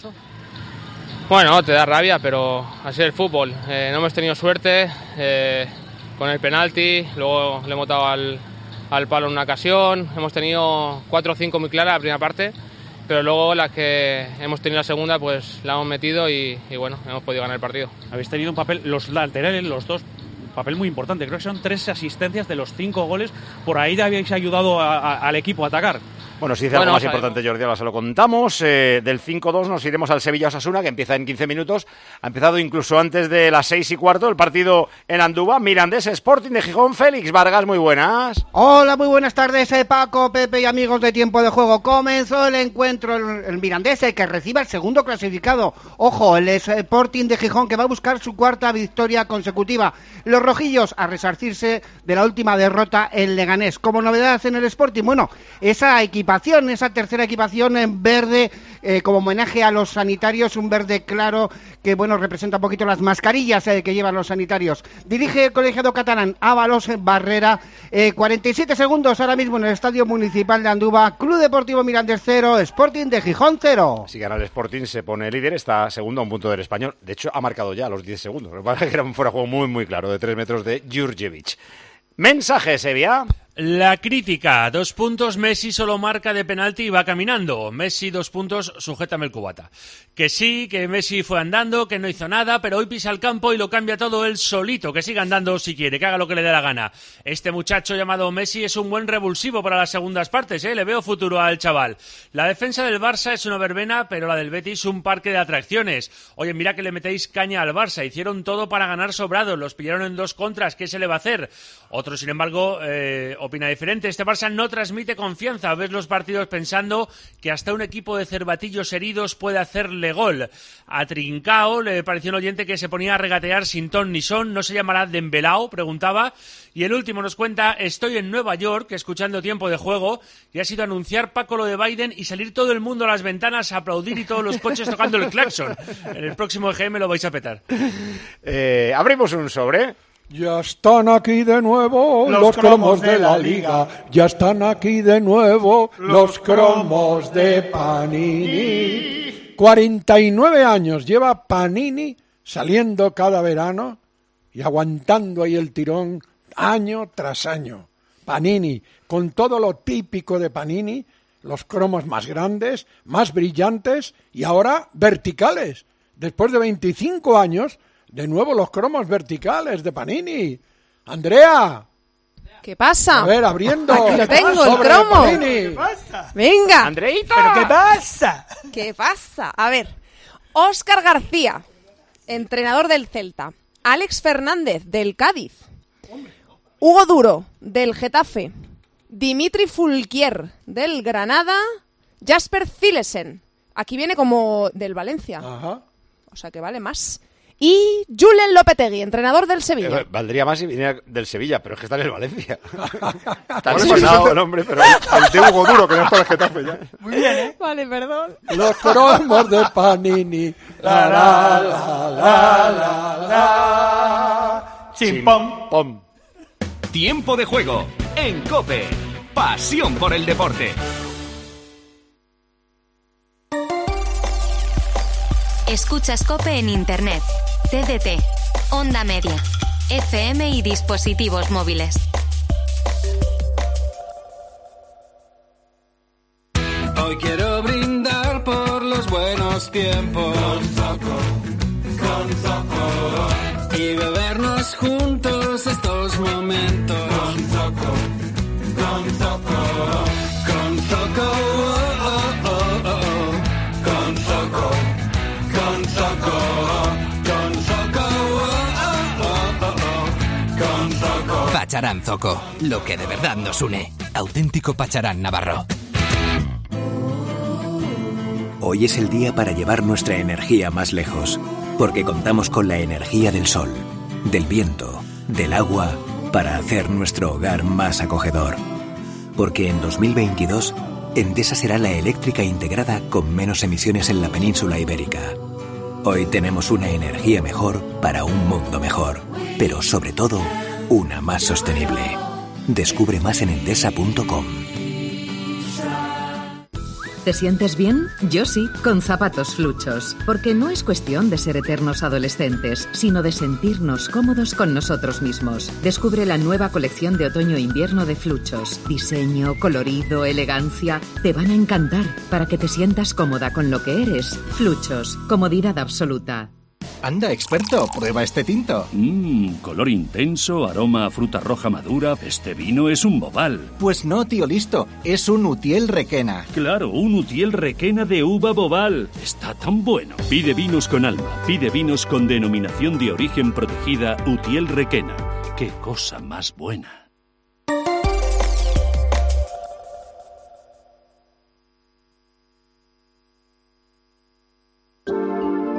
Bueno, te da rabia, pero así es el fútbol. Eh, no hemos tenido suerte eh, con el penalti, luego le hemos dado al, al palo en una ocasión. Hemos tenido cuatro o cinco muy claras la primera parte, pero luego las que hemos tenido la segunda, pues la hemos metido y, y bueno, hemos podido ganar el partido. Habéis tenido un papel, los laterales, los dos, papel muy importante. Creo que son tres asistencias de los cinco goles. Por ahí habéis ayudado a, a, al equipo a atacar. Bueno, si dice bueno, algo más importante, Jordi, ahora se lo contamos. Eh, del cinco dos nos iremos al Sevilla-Osasuna, que empieza en quince minutos. Ha empezado incluso antes de las seis y cuarto el partido en Andúba. Mirandés Sporting de Gijón. Félix Vargas, muy buenas. Hola, muy buenas tardes, eh, Paco, Pepe y amigos de Tiempo de Juego. Comenzó el encuentro, el, el Mirandés, el que recibe el segundo clasificado. Ojo, el Sporting de Gijón, que va a buscar su cuarta victoria consecutiva. Los rojillos a resarcirse de la última derrota en Leganés. Como novedad en el Sporting, bueno, esa equipa equipación, esa tercera equipación en verde, eh, como homenaje a los sanitarios, un verde claro que, bueno, representa un poquito las mascarillas eh, que llevan los sanitarios. Dirige el colegiado catalán Ábalos Barrera, eh, cuarenta y siete segundos ahora mismo en el Estadio Municipal de Andúba, Club Deportivo Mirandés cero, Sporting de Gijón cero. Si gana el Sporting se pone líder, está segundo a un punto del Español. De hecho, ha marcado ya los diez segundos. Lo que pasa es que era un fuera de juego muy, muy claro, de tres metros de Jurjevic. Mensaje, Sevilla. La crítica, dos puntos, Messi solo marca de penalti y va caminando. Messi, dos puntos, sujétame el cubata. Que sí, que Messi fue andando, que no hizo nada, pero hoy pisa el campo y lo cambia todo él solito. Que siga andando si quiere, que haga lo que le dé la gana. Este muchacho llamado Messi es un buen revulsivo para las segundas partes, ¿eh? Le veo futuro al chaval. La defensa del Barça es una verbena, pero la del Betis un parque de atracciones. Oye, mira que le metéis caña al Barça. Hicieron todo para ganar sobrados, los pillaron en dos contras. ¿Qué se le va a hacer? Otro, sin embargo, eh, opina diferente. Este Barça no transmite confianza. Ves los partidos pensando que hasta un equipo de cervatillos heridos puede hacerle gol. A Trincao le pareció un oyente que se ponía a regatear sin ton ni son. ¿No se llamará Dembelao?, preguntaba. Y el último nos cuenta: estoy en Nueva York escuchando Tiempo de Juego y ha sido anunciar Paco lo de Biden y salir todo el mundo a las ventanas a aplaudir y todos los coches tocando el claxon. En el próximo E G M lo vais a petar. Eh, abrimos un sobre. Ya están aquí de nuevo los, los cromos de la Liga. Ya están aquí de nuevo los cromos de Panini. cuarenta y nueve años lleva Panini saliendo cada verano y aguantando ahí el tirón año tras año. Panini, con todo lo típico de Panini, los cromos más grandes, más brillantes y ahora verticales. Después de veinticinco años... de nuevo los cromos verticales de Panini. Andrea. ¿Qué pasa? A ver, abriendo. Aquí lo tengo, el cromo. ¿Qué pasa? Venga. Andreita. ¿Pero qué pasa? ¿Qué pasa? A ver. Óscar García, entrenador del Celta. Alex Fernández, del Cádiz. Hugo Duro, del Getafe. Dimitri Fulquier, del Granada. Jasper Zilesen. Aquí viene como del Valencia. Ajá. O sea que vale más. Y Julen Lopetegui, entrenador del Sevilla. Eh, valdría más si viniera del Sevilla, pero es que está en el Valencia. Está lesionado el hombre, pero... El de Hugo Duro, que no es para el Getafe ya. Muy bien, ¿eh? Vale, perdón. Los cromos de Panini. La, la, la, la, la, la. Chimpom. Pom. Tiempo de juego en COPE. Pasión por el deporte. Escuchas COPE en Internet, T D T, Onda Media, F M y dispositivos móviles. Hoy quiero brindar por los buenos tiempos. Con Zoco, con Zoco. Y bebernos juntos estos momentos. Con Zoco, con Zoco. Con Zoco, oh, oh, oh, oh. Con Zoco. Con Zoco, con Zoco, oh, oh, oh, oh. Con Zoco. Pacharán Zoco, lo que de verdad nos une. Auténtico Pacharán Navarro. Hoy es el día para llevar nuestra energía más lejos, porque contamos con la energía del sol, del viento, del agua, para hacer nuestro hogar más acogedor. Porque en dos mil veintidós, Endesa será la eléctrica integrada con menos emisiones en la península ibérica. Hoy tenemos una energía mejor para un mundo mejor, pero sobre todo, una más sostenible. Descubre más en endesa punto com. ¿Te sientes bien? Yo sí, con zapatos Fluchos. Porque no es cuestión de ser eternos adolescentes, sino de sentirnos cómodos con nosotros mismos. Descubre la nueva colección de otoño-invierno de Fluchos. Diseño, colorido, elegancia. Te van a encantar para que te sientas cómoda con lo que eres. Fluchos, comodidad absoluta. Anda, experto, prueba este tinto. Mmm, color intenso, aroma a fruta roja madura. Este vino es un Boval. Pues no, tío listo, es un Utiel Requena. Claro, un Utiel Requena de uva Boval. Está tan bueno. Pide vinos con alma, pide vinos con denominación de origen protegida Utiel Requena. ¡Qué cosa más buena!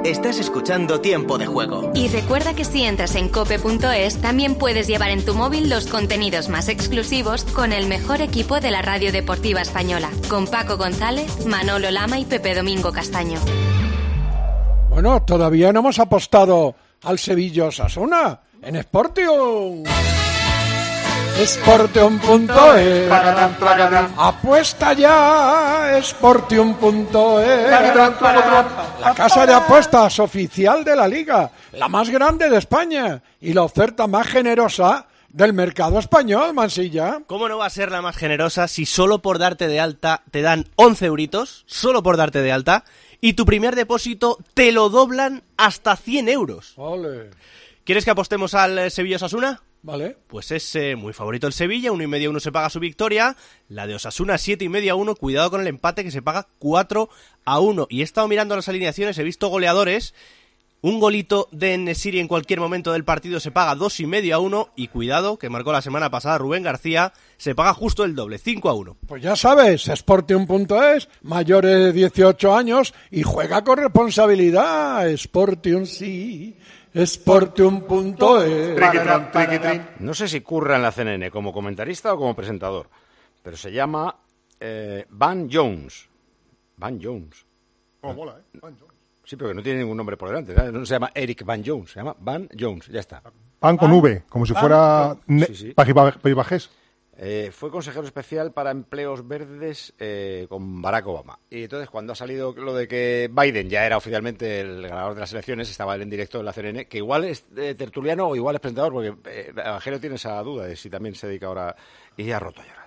Estás escuchando Tiempo de Juego. Y recuerda que si entras en cope punto es, también puedes llevar en tu móvil los contenidos más exclusivos con el mejor equipo de la radio deportiva española, con Paco González, Manolo Lama y Pepe Domingo Castaño. Bueno, todavía no hemos apostado al Sevilla Osasuna en Sportium. Sportium punto es. Apuesta ya. Sportium punto es. La casa de apuestas oficial de la Liga, la más grande de España y la oferta más generosa del mercado español, Mansilla. ¿Cómo no va a ser la más generosa si solo por darte de alta te dan once euritos, solo por darte de alta, y tu primer depósito te lo doblan hasta cien euros? Ole. ¿Quieres que apostemos al Sevilla Osasuna? Vale. Pues es eh, muy favorito el Sevilla, uno y medio a uno se paga su victoria. La de Osasuna, siete y medio a uno, cuidado con el empate que se paga cuatro a uno. Y he estado mirando las alineaciones, he visto goleadores. Un golito de En-Nesyri en cualquier momento del partido se paga dos y medio a uno. Y cuidado, que marcó la semana pasada Rubén García, se paga justo el doble, cinco a uno. Pues ya sabes, Sportium punto es, mayores de dieciocho años y juega con responsabilidad. Sportium sí. Sportium punto es. No sé si curra en la C N N como comentarista o como presentador, pero se llama eh, Van Jones. Van Jones. Oh, mola, ¿eh? Van Jones. Sí, pero que no tiene ningún nombre por delante, ¿sabes? No se llama Eric Van Jones, se llama Van Jones, ya está. Van con V, como si fuera ne- sí, sí. País Bajés. Eh, fue consejero especial para empleos verdes eh, con Barack Obama. Y entonces, cuando ha salido lo de que Biden ya era oficialmente el ganador de las elecciones, estaba él en directo en la C N N, que igual es eh, tertuliano o igual es presentador, porque eh, Evangelio tiene esa duda de si también se dedica ahora. Y ya ha roto a llorar.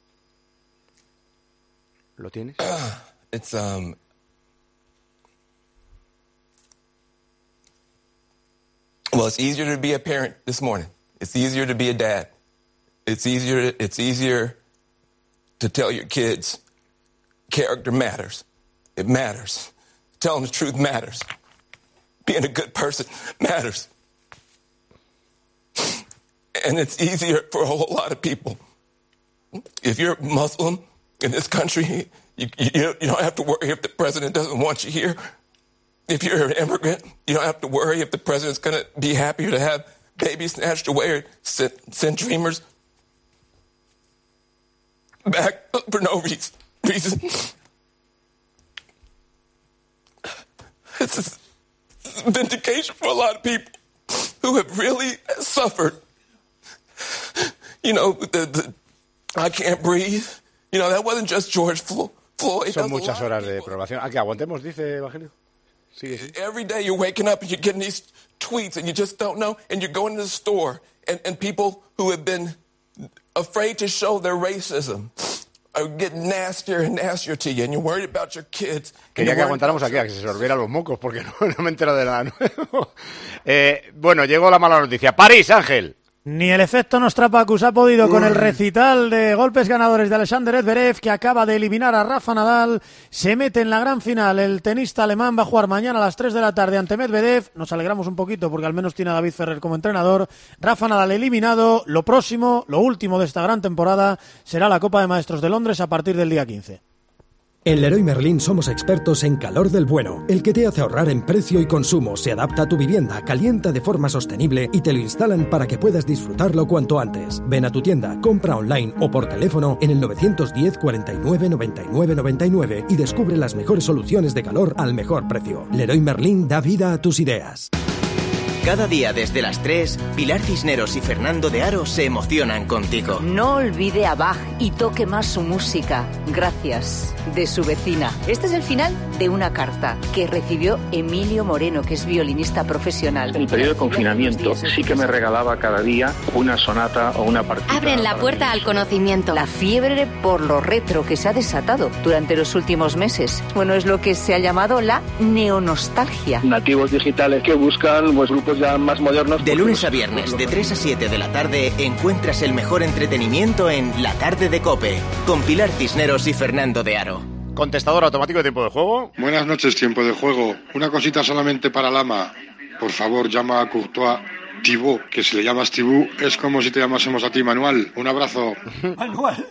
¿Lo tienes? It's, um... Well, it's easier to be a parent this morning. It's easier to be a dad. It's easier, it's easier to tell your kids character matters. It matters. Telling the truth matters. Being a good person matters. And it's easier for a whole lot of people. If you're Muslim in this country, you, you, you don't have to worry if the president doesn't want you here. If you're an immigrant, you don't have to worry if the president's going to be happier to have babies snatched away or send, send dreamers back for no reason. reason. It's a vindication for a lot of people who have really suffered. You know, the, the I can't breathe. You know, that wasn't just George Floyd. Son muchas horas de programación. ¿A que aguantemos, dice Evangelio? Sí, sí. Every day you're waking up and you're getting these tweets and you just don't know, and you're going to the store and, and people who have been afraid to show their racism are getting nastier and nastier to you, and you're worried about your kids. Quería que aguantáramos aquí a que se sorbiera los mocos, porque no, no me entero de nada nuevo. Eh, bueno, llegó la mala noticia. París, Ángel. Ni el efecto Nostrapacus ha podido con el recital de golpes ganadores de Alexander Zverev, que acaba de eliminar a Rafa Nadal. Se mete en la gran final. El tenista alemán va a jugar mañana a las tres de la tarde ante Medvedev. Nos alegramos un poquito porque al menos tiene a David Ferrer como entrenador. Rafa Nadal eliminado. Lo próximo, lo último de esta gran temporada, será la Copa de Maestros de Londres a partir del día quince. En Leroy Merlin somos expertos en calor del bueno, el que te hace ahorrar en precio y consumo, se adapta a tu vivienda, calienta de forma sostenible y te lo instalan para que puedas disfrutarlo cuanto antes. Ven a tu tienda, compra online o por teléfono en el nueve diez, cuarenta y nueve, noventa y nueve, noventa y nueve y descubre las mejores soluciones de calor al mejor precio. Leroy Merlin da vida a tus ideas. Cada día desde las tres, Pilar Cisneros y Fernando de Aro se emocionan contigo. No olvide a Bach y toque más su música. Gracias. De su vecina. Este es el final de una carta que recibió Emilio Moreno, que es violinista profesional. En el periodo de confinamiento sí que me regalaba cada día una sonata o una partita. Abren la puerta al conocimiento. La fiebre por lo retro que se ha desatado durante los últimos meses. Bueno, es lo que se ha llamado la neonostalgia. Nativos digitales que buscan pues, grupos ya más modernos. De lunes a viernes, de tres a siete de la tarde, encuentras el mejor entretenimiento en La Tarde de COPE, con Pilar Cisneros y Fernando de Aro. Contestador automático de tiempo de juego. Buenas noches, tiempo de juego. Una cosita solamente para Lama. Por favor, llama a Courtois Thibaut, que si le llamas Thibaut es como si te llamásemos a ti, Manuel. Un abrazo. Manuel.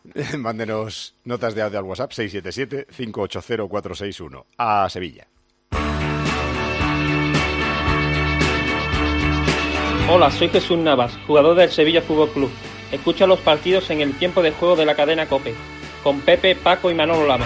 Mándenos notas de audio al WhatsApp seis siete siete, cinco ocho cero, cuatro seis uno. A Sevilla. Hola, soy Jesús Navas, jugador del Sevilla Fútbol Club. Escucha los partidos en el tiempo de juego de la cadena COPE, con Pepe, Paco y Manolo Lama.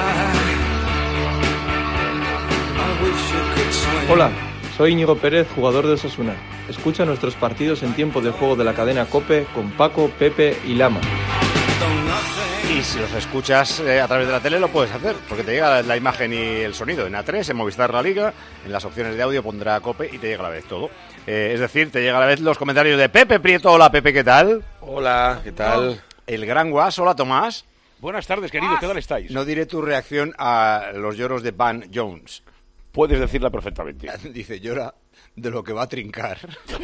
Hola, soy Íñigo Pérez, jugador de Osasuna. Escucha nuestros partidos en tiempo de juego de la cadena COPE con Paco, Pepe y Lama. Y si los escuchas eh, a través de la tele lo puedes hacer, porque te llega la, la imagen y el sonido en A tres, en Movistar La Liga, en las opciones de audio pondrá COPE y te llega a la vez todo. Eh, es decir, te llega a la vez los comentarios de Pepe Prieto. Hola Pepe, ¿qué tal? Hola, ¿qué tal? El gran Guas, hola Tomás. Buenas tardes, querido, ¿qué tal estáis? No diré tu reacción a los lloros de Van Jones. Puedes decirla perfectamente. Dice, llora de lo que va a trincar.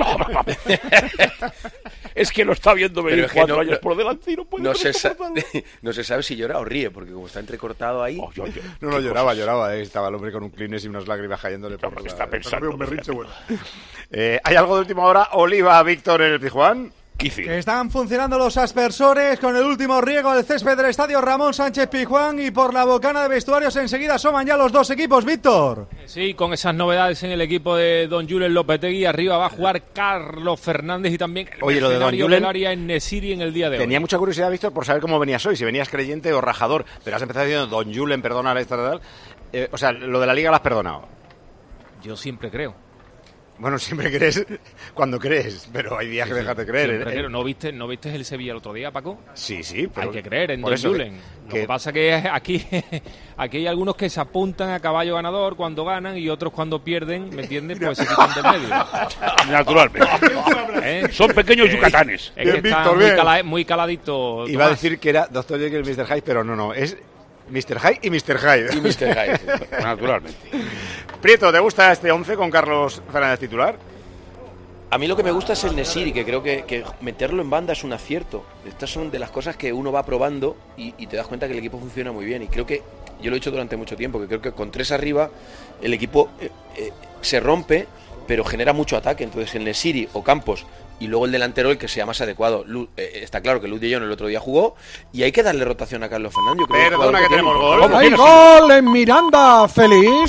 Es que lo está viendo venir cuatro no, años no, por delante y no puede no se, sa- no se sabe si llora o ríe, porque como está entrecortado ahí... Oh, yo, yo, no, no, lloraba, cosas? lloraba. Eh. Estaba el hombre con un Kleenex y unas lágrimas cayéndole por la... está pensando. Un berrinche bueno. eh, ¿Hay algo de última hora? Oliva, Víctor en el Pizjuán. Que están funcionando los aspersores con el último riego del césped del estadio Ramón Sánchez Pizjuán, y por la bocana de vestuarios enseguida asoman ya los dos equipos, Víctor. Sí, con esas novedades en el equipo de Don Julen Lopetegui, arriba va a jugar Carlos Fernández y también el Oye, lo de Don Julen del área en Nesiri en el día de Tenía hoy. mucha curiosidad, Víctor, por saber cómo venías hoy, si venías creyente o rajador, pero has empezado diciendo Don Julen, perdona la estatal. Eh, o sea, lo de la Liga lo has perdonado. Yo siempre creo. Bueno, siempre crees cuando crees, pero hay días sí, que dejas de creer. Siempre creo. ¿No viste, ¿No viste el Sevilla el otro día, Paco? Sí, sí. Pero hay que creer en Don Julen. Que... Lo que pasa que aquí, aquí hay algunos que se apuntan a caballo ganador cuando ganan y otros cuando pierden, ¿me entiendes? Pues se quitan del medio. Naturalmente. ¿Eh? Son pequeños yucatanes. Es que bien, está Víctor, muy, cala, muy caladito. Iba a decir que era doctor Jekyll y mister Hyde, pero no, no. Es mister Hyde y mister Hyde. Y mister Hyde, naturalmente. Prieto, ¿te gusta este once con Carlos Fernández titular? A mí lo que me gusta es el Nesiri, que creo que, que meterlo en banda es un acierto. Estas son de las cosas que uno va probando y, y te das cuenta que el equipo funciona muy bien. Y creo que, yo lo he dicho durante mucho tiempo, que creo que con tres arriba el equipo eh, eh, se rompe, pero genera mucho ataque. Entonces el Nesiri o Campos y luego el delantero el que sea más adecuado. Lu, eh, está claro que Luz de Jong el otro día jugó y hay que darle rotación a Carlos Fernández. Creo Perdona que, que tenemos gol. ¡Hay gol en Miranda! ¡Feliz!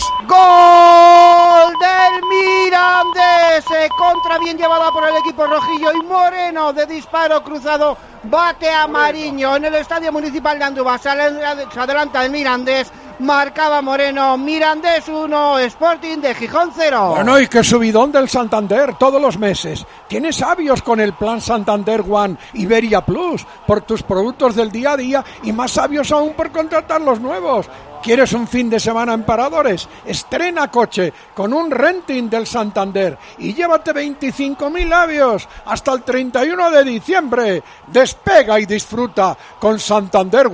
¡Gol del Mirandés! Contra bien llevada por el equipo rojillo y Moreno de disparo cruzado bate a Mariño en el Estadio Municipal de Andújar. Se adelanta el Mirandés. Marcaba Moreno, Mirandés uno, Sporting de Gijón cero. Bueno, y qué subidón del Santander todos los meses. Tienes sabios con el plan Santander One Iberia Plus por tus productos del día a día y más sabios aún por contratar los nuevos. ¿Quieres un fin de semana en Paradores? Estrena coche con un renting del Santander y llévate veinticinco mil labios hasta el treinta y uno de diciembre. Despega y disfruta con Santander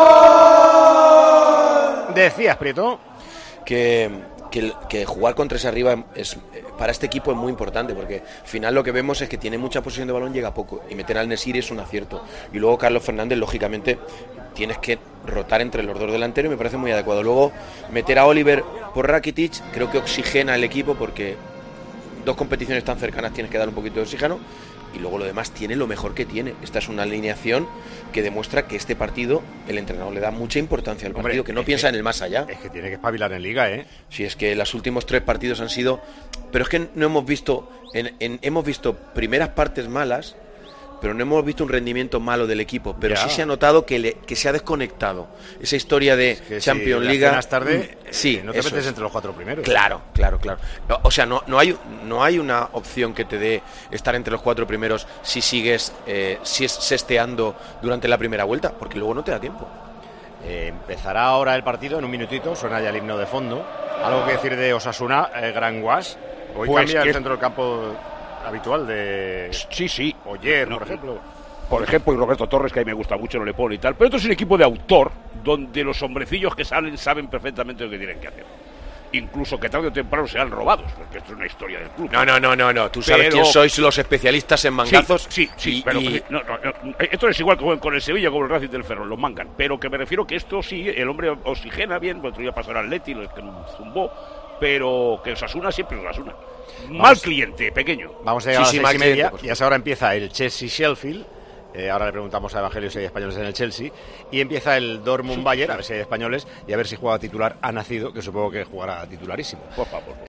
One. Decías, Prieto, que, que, que jugar con tres arriba es, para este equipo es muy importante, porque al final lo que vemos es que tiene mucha posesión de balón, llega poco, y meter al Nesiri es un acierto. Y luego Carlos Fernández, lógicamente, tienes que rotar entre los dos delanteros y me parece muy adecuado. Luego, meter a Oliver por Rakitic creo que oxigena el equipo, porque dos competiciones tan cercanas tienes que dar un poquito de oxígeno. Y luego lo demás tiene lo mejor que tiene. Esta es una alineación que demuestra que este partido el entrenador le da mucha importancia al partido, Hombre, que no piensa que, en el más allá. Es que tiene que espabilar en Liga, ¿eh? Sí, es que los últimos tres partidos han sido... Pero es que no hemos visto... En, en, hemos visto primeras partes malas, pero no hemos visto un rendimiento malo del equipo. Pero ya. sí se ha notado que, le, que se ha desconectado. Esa historia de es que Champions League... Más tarde, sí, eh, no te metes es. entre los cuatro primeros. Claro, claro, claro. O sea, no, no, hay, no hay una opción que te dé estar entre los cuatro primeros si sigues eh, si es sesteando durante la primera vuelta, porque luego no te da tiempo. Eh, empezará ahora el partido en un minutito, suena ya el himno de fondo. ¿Algo que decir de Osasuna, eh, Gran Guas? Hoy pues cambia el es... centro del campo habitual de... Sí, sí. Oyer, no, por ejemplo. Por ejemplo, y Roberto Torres, que a mí me gusta mucho, no le pone y tal. Pero esto es un equipo de autor, donde los hombrecillos que salen saben perfectamente lo que tienen que hacer. Incluso que tarde o temprano sean robados, porque esto es una historia del club. No, no, no, no, no. Tú sabes pero... quién sois los especialistas en mangazos. Sí, sí, sí y, pero y... no, no, no, esto es igual con, con el Sevilla, con el Racing del Ferrol, los mangan. Pero que me refiero que esto sí, el hombre oxigena bien, el otro día pasó al Atleti, lo zumbó, pero que Osasuna siempre es Osasuna. Mal cliente, pequeño. Vamos a llegar sí, a las sí, seis y media, cliente, y a esa hora empieza el Chelsea-Sheffield. Eh, ahora le preguntamos a Evangelio si hay españoles en el Chelsea. Y empieza el Dortmund-Bayern, a ver si hay españoles y a ver si juega titular. Ha nacido, que supongo que jugará titularísimo. Por favor.